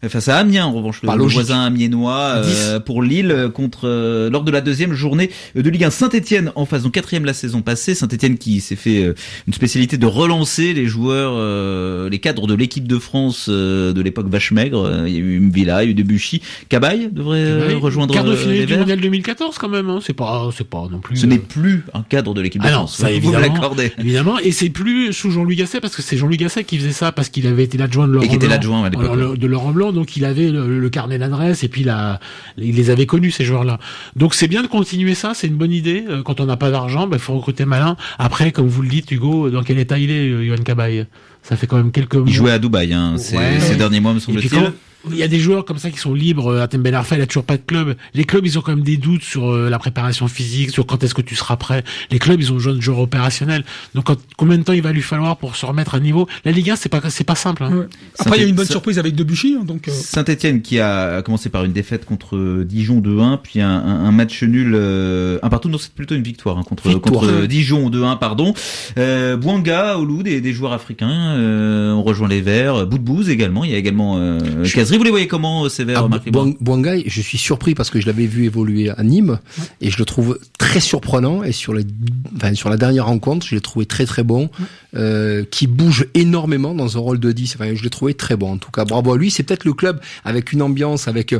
face à Amiens en revanche, le voisin amiénois, pour Lille lors de la deuxième journée de Ligue 1. Saint-Etienne en phase, donc 4e la saison passée. Saint-Etienne qui s'est fait une spécialité de relancer les joueurs, les cadres de l'équipe de France de l'époque vache maigre. Il y a eu Mvila, il y a eu Debuchy, Cabaye devrait rejoindre quart de finale les du Verts. mondial 2014 quand même, hein. C'est pas non plus. Ce n'est plus un cadre de l'équipe de France. Ça, vous me l'accordez. Évidemment, et c'est plus sous Jean-Louis Gasset parce que c'est Jean-Louis Gasset qui faisait ça parce qu'il avait été l'adjoint de Laurent Blanc. Et qui était l'adjoint à l'époque. De Laurent Blanc, donc il avait le carnet d'adresse et puis il les avait connus ces joueurs-là. Donc c'est bien de continuer ça, c'est une bonne idée. Quand on n'a pas d'argent, il faut recruter malin. Après, comme vous le dites, Hugo, dans quel état il est, Yohan Cabaye? Ça fait quand même quelques mois. Il jouait à Dubaï, ces derniers mois, me semble-t-il. Il y a des joueurs comme ça qui sont libres. Hatem Ben Arfa, il a toujours pas de club. Les clubs, ils ont quand même des doutes sur la préparation physique, sur quand est-ce que tu seras prêt. Les clubs, ils ont besoin de joueurs opérationnels. Donc, combien de temps il va lui falloir pour se remettre à niveau? La Ligue 1, c'est pas simple. Hein. Ouais. Après, il y a eu une bonne surprise avec Debuchy. Donc, Saint-Etienne qui a commencé par une défaite contre Dijon 2-1, puis un match nul, un partout. Non, c'est plutôt une victoire contre Dijon 2-1, pardon. Bouanga, Oulu, des joueurs africains, on rejoint les Verts. Boudbouz également. Il y a également Kazri. Vous les voyez comment, ces Verts, Marc Libre? Bouanga, je suis surpris parce que je l'avais vu évoluer à Nîmes et je le trouve très surprenant. Et sur la dernière rencontre, je l'ai trouvé très très bon, qui bouge énormément dans un rôle de 10. Enfin, je l'ai trouvé très bon. En tout cas, bravo à lui. C'est peut-être le club avec une ambiance, avec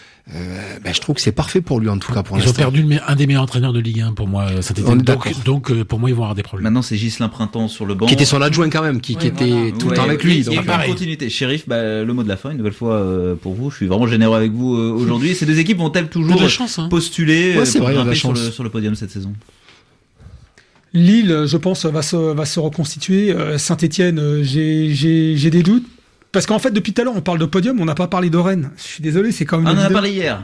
je trouve que c'est parfait pour lui en tout cas pour l'instant. Ils ont perdu un des meilleurs entraîneurs de Ligue 1 pour moi, Saint-Etienne. Donc pour moi ils vont avoir des problèmes. Maintenant c'est Ghislain Printemps sur le banc. Qui était son adjoint quand même, qui était tout le temps avec lui. Il y a une continuité. Sheriff, le mot de la fin, une nouvelle fois pour vous. Je suis vraiment généreux avec vous aujourd'hui. Ces deux équipes vont-elles toujours postuler pour grimper sur le podium cette saison? Lille, je pense, va se reconstituer. Saint-Etienne, j'ai des doutes. Parce qu'en fait, depuis tout à l'heure, on parle de podium, on n'a pas parlé de Rennes. Je suis désolé, c'est quand même. On en a parlé hier.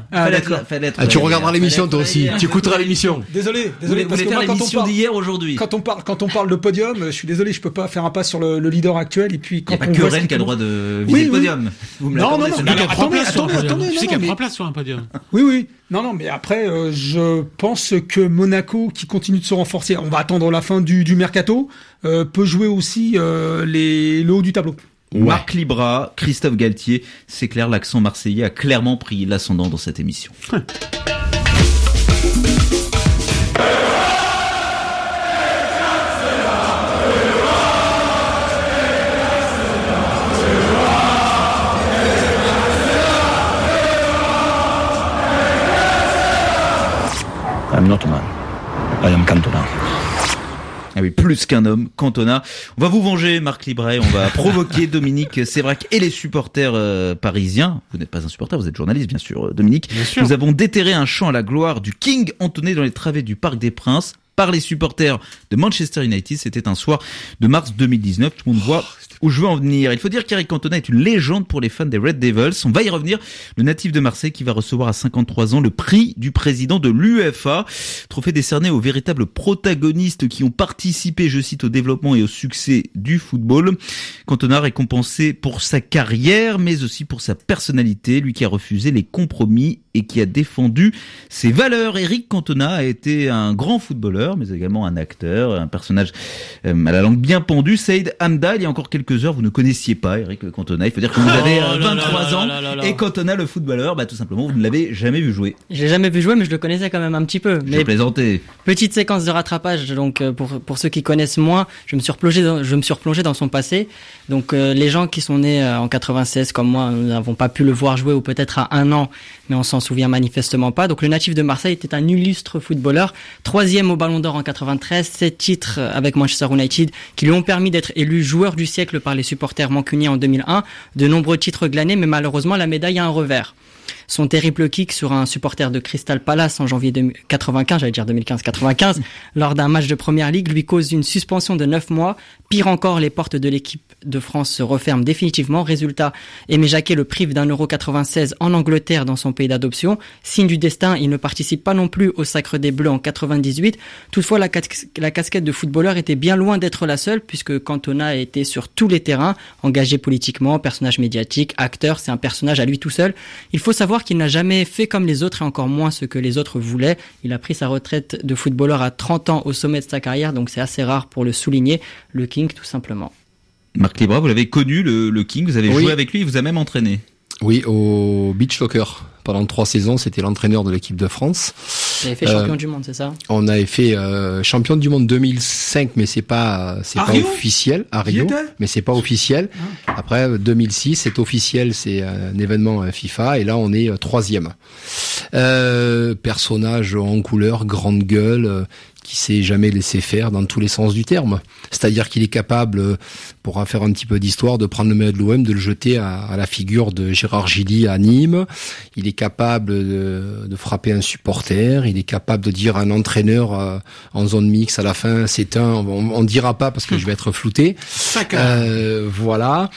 Tu regarderas l'émission, toi aussi. Tu écouteras l'émission. Désolé. Parce que l'émission d'hier aujourd'hui. Quand on parle de podium, je suis désolé, je peux pas faire un pas sur le leader actuel. Et puis, il n'y a pas que Rennes qui a le droit de viser le podium. Vous me l'accordez. Attendez. Tu sais qu'il y a 3 places sur un podium. Oui. Non, mais après, je pense que Monaco, qui continue de se renforcer, on va attendre la fin du mercato, peut jouer aussi le haut du tableau. Ouais. Marc Libra, Christophe Galtier, c'est clair, l'accent marseillais a clairement pris l'ascendant dans cette émission. I'm not man. I am Cantona. Ah oui, plus qu'un homme, Cantona. On va vous venger, Marc Libret, on va provoquer Dominique Sévrac et les supporters parisiens. Vous n'êtes pas un supporter, vous êtes journaliste, bien sûr, Dominique. Bien sûr. Nous avons déterré un chant à la gloire du King entonné dans les travées du Parc des Princes par les supporters de Manchester United. C'était un soir de mars 2019. Tout le monde voit où je veux en venir. Il faut dire qu'Eric Cantona est une légende pour les fans des Red Devils. On va y revenir. Le natif de Marseille qui va recevoir à 53 ans le prix du président de l'UEFA. Trophée décerné aux véritables protagonistes qui ont participé, je cite, au développement et au succès du football. Cantona récompensé pour sa carrière, mais aussi pour sa personnalité. Lui qui a refusé les compromis et qui a défendu ses valeurs. Eric Cantona a été un grand footballeur, mais également un acteur, un personnage à la langue bien pendue. Saïd Hamda, il y a encore quelques heures, vous ne connaissiez pas Eric Cantona. Il faut dire que vous avez 23 ans et Cantona, le footballeur, tout simplement, vous ne l'avez jamais vu jouer. Je l'ai jamais vu jouer, mais je le connaissais quand même un petit peu. Je plaisantais. Petite séquence de rattrapage, donc pour ceux qui connaissent moins, je me suis replongé dans son passé. Donc les gens qui sont nés en 96 comme moi, nous n'avons pas pu le voir jouer, ou peut-être à 1 an, mais on s'en souvient manifestement pas. Donc le natif de Marseille était un illustre footballeur, 3e au Ballon d'Or en 93, 7 titres avec Manchester United qui lui ont permis d'être élu joueur du siècle par les supporters mancuniens en 2001, de nombreux titres glanés, mais malheureusement la médaille a un revers. Son terrible kick sur un supporter de Crystal Palace en janvier 2015, lors d'un match de Première Ligue, lui cause une suspension de 9 mois. Pire encore, les portes de l'équipe de France se referment définitivement. Résultat, Aimé Jacquet le prive d'un €96 en Angleterre dans son pays d'adoption. Signe du destin, il ne participe pas non plus au Sacre des Bleus en 98. Toutefois, la casquette de footballeur était bien loin d'être la seule, puisque Cantona était sur tous les terrains, engagé politiquement, personnage médiatique, acteur, c'est un personnage à lui tout seul. Il faut savoir qu'il n'a jamais fait comme les autres et encore moins ce que les autres voulaient. Il a pris sa retraite de footballeur à 30 ans au sommet de sa carrière, donc c'est assez rare pour le souligner. Le King, tout simplement. Marc Libra, vous l'avez connu, le King, vous avez joué avec lui, il vous a même entraîné. Oui, au beach soccer. Pendant 3 saisons, c'était l'entraîneur de l'équipe de France. Vous avez fait champion du monde, c'est ça? On avait fait champion du monde 2005, mais c'est pas officiel à Rio, mais c'est pas officiel. Après 2006, c'est officiel, c'est un événement FIFA, et là on est 3e. Personnage en couleur, grande gueule. Qui s'est jamais laissé faire dans tous les sens du terme. C'est-à-dire qu'il est capable, pour faire un petit peu d'histoire, de prendre le maillot de l'OM, de le jeter à la figure de Gérard Gilly à Nîmes. Il est capable de frapper un supporter. Il est capable de dire à un entraîneur en zone mixte à la fin, c'est on dira pas parce que je vais être flouté. Voilà.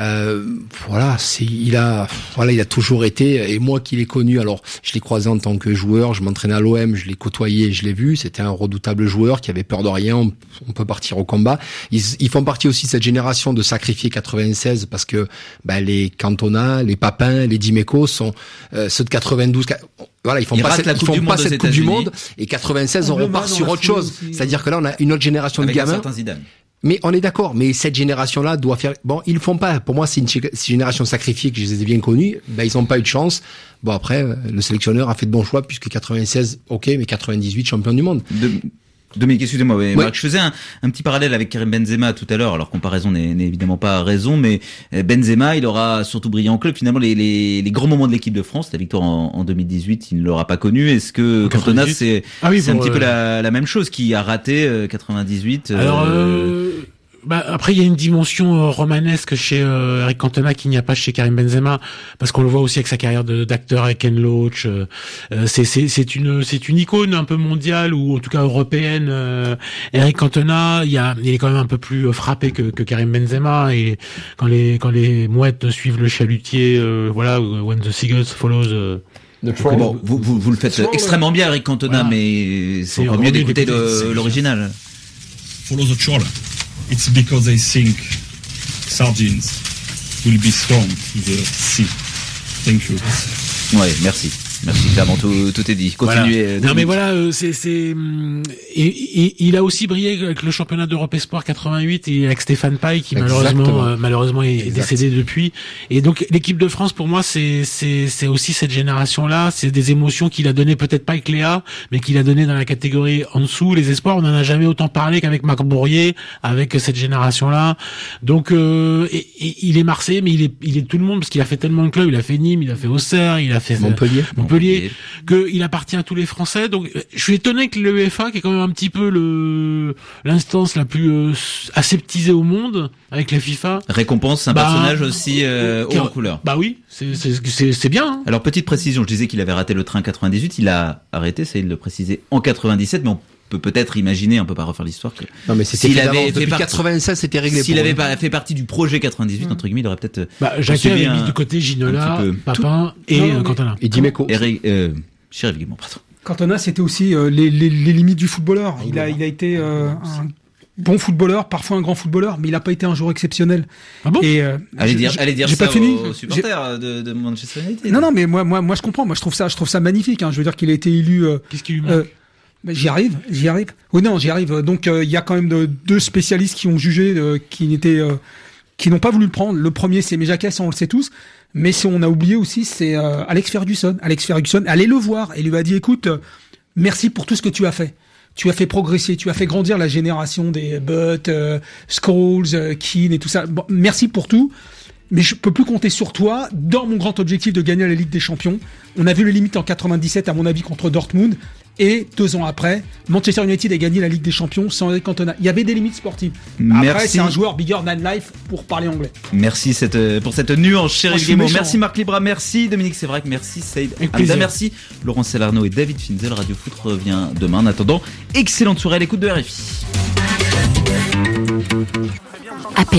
Il a toujours été, et moi qui l'ai connu, alors je l'ai croisé en tant que joueur, je m'entraînais à l'OM, je l'ai côtoyé, je l'ai vu, c'était un redoutable joueur qui avait peur de rien, on peut partir au combat. Ils font partie aussi de cette génération de sacrifiés 96 parce que les Cantona, les Papin, les Dimeco sont ceux de 92. Voilà, ils font pas cette Coupe du Monde, et 96 on repart sur autre chose. C'est-à-dire que là on a une autre génération de gamins. Mais on est d'accord, mais cette génération-là doit faire... Bon, ils le font pas. Pour moi, c'est une génération sacrifiée que je les ai bien connus. Ils ont pas eu de chance. Bon, après, le sélectionneur a fait de bons choix puisque 96, ok, mais 98, champion du monde. Dominique, excusez-moi, Marc, je faisais un petit parallèle avec Karim Benzema tout à l'heure. Alors, comparaison n'est évidemment pas raison, mais Benzema, il aura surtout brillé en club. Finalement, les grands moments de l'équipe de France, la victoire en 2018, il ne l'aura pas connu. Est-ce que Cantona, c'est un petit peu la même chose, qui a raté 98? Alors, après, il y a une dimension romanesque chez Eric Cantona qu'il n'y a pas chez Karim Benzema, parce qu'on le voit aussi avec sa carrière d'acteur avec Ken Loach. C'est une icône un peu mondiale, ou en tout cas européenne. Eric Cantona, il est quand même un peu plus frappé que Karim Benzema, et quand les mouettes suivent le chalutier, when the seagulls follows Bon, vous le faites extrêmement bien, Eric Cantona, mais c'est encore mieux d'écouter l'original. Follow the trawler. It's because they think sardines will be thrown to the sea. Thank you. Ouais, merci. Merci, clairement, tout est dit. Continuez. Voilà. Non, mais voilà, il a aussi brillé avec le championnat d'Europe Espoir 88 et avec Stéphane Paille, qui malheureusement est décédé depuis. Et donc, l'équipe de France, pour moi, c'est aussi cette génération-là. C'est des émotions qu'il a données, peut-être pas avec Léa, mais qu'il a donné dans la catégorie en dessous. Les espoirs, on en a jamais autant parlé qu'avec Marc Bourrier, avec cette génération-là. Donc, il est Marseillais, mais il est tout le monde, parce qu'il a fait tellement de clubs. Il a fait Nîmes, il a fait Auxerre, il a fait Montpellier, qu'il appartient à tous les Français. Donc, je suis étonné que l'UEFA, qui est quand même un petit peu l'instance la plus aseptisée au monde, avec la FIFA, récompense un personnage aussi haut en couleur. Bah oui, c'est bien. Hein. Alors, petite précision, je disais qu'il avait raté le train 98, il a arrêté, c'est de le préciser, en 97, mais on peut-être imaginer, on peut pas refaire l'histoire, que non, mais s'il avait depuis 96, c'était réglé. S'il avait pas fait partie du projet 98, entre guillemets, il aurait peut-être Jacquet avait mis du côté Ginola, Papin et Cantona. Et Dimeco. Chérif Guimond, pardon. Cantona, c'était aussi les limites du footballeur. Il a été un bon footballeur, parfois un grand footballeur, mais il a pas été un joueur exceptionnel. Ah bon? Et allez dire j'ai ça pas fini. aux supporters de Manchester United. Non, mais moi je comprends. Moi je trouve ça magnifique. Je veux dire qu'il a été élu. Qu'est-ce qui lui manque? J'y arrive. Oui, non, j'y arrive. Donc, il y a quand même deux spécialistes qui ont jugé, qui n'ont pas voulu le prendre. Le premier, c'est Méjaquet, on le sait tous. Mais si on a oublié aussi, c'est Alex Ferguson. Alex Ferguson, allez le voir et lui a dit, écoute, merci pour tout ce que tu as fait. Tu as fait progresser, tu as fait grandir la génération des Butt, Scholes, Keane et tout ça. Bon, merci pour tout. Mais je peux plus compter sur toi dans mon grand objectif de gagner la Ligue des Champions. On a vu les limites en 97, à mon avis, contre Dortmund. Et 2 ans après, Manchester United a gagné la Ligue des Champions sans Eric Cantona. Il y avait des limites sportives. Après, c'est un joueur bigger than life pour parler anglais. Merci pour cette nuance, Chérif Guimond. Merci Marc Libra, merci Dominique Sévrac, merci Saïd Hamda, merci Laurent Salarno et David Finzel. Radio Foot revient demain. En attendant, excellente soirée à l'écoute de RFI.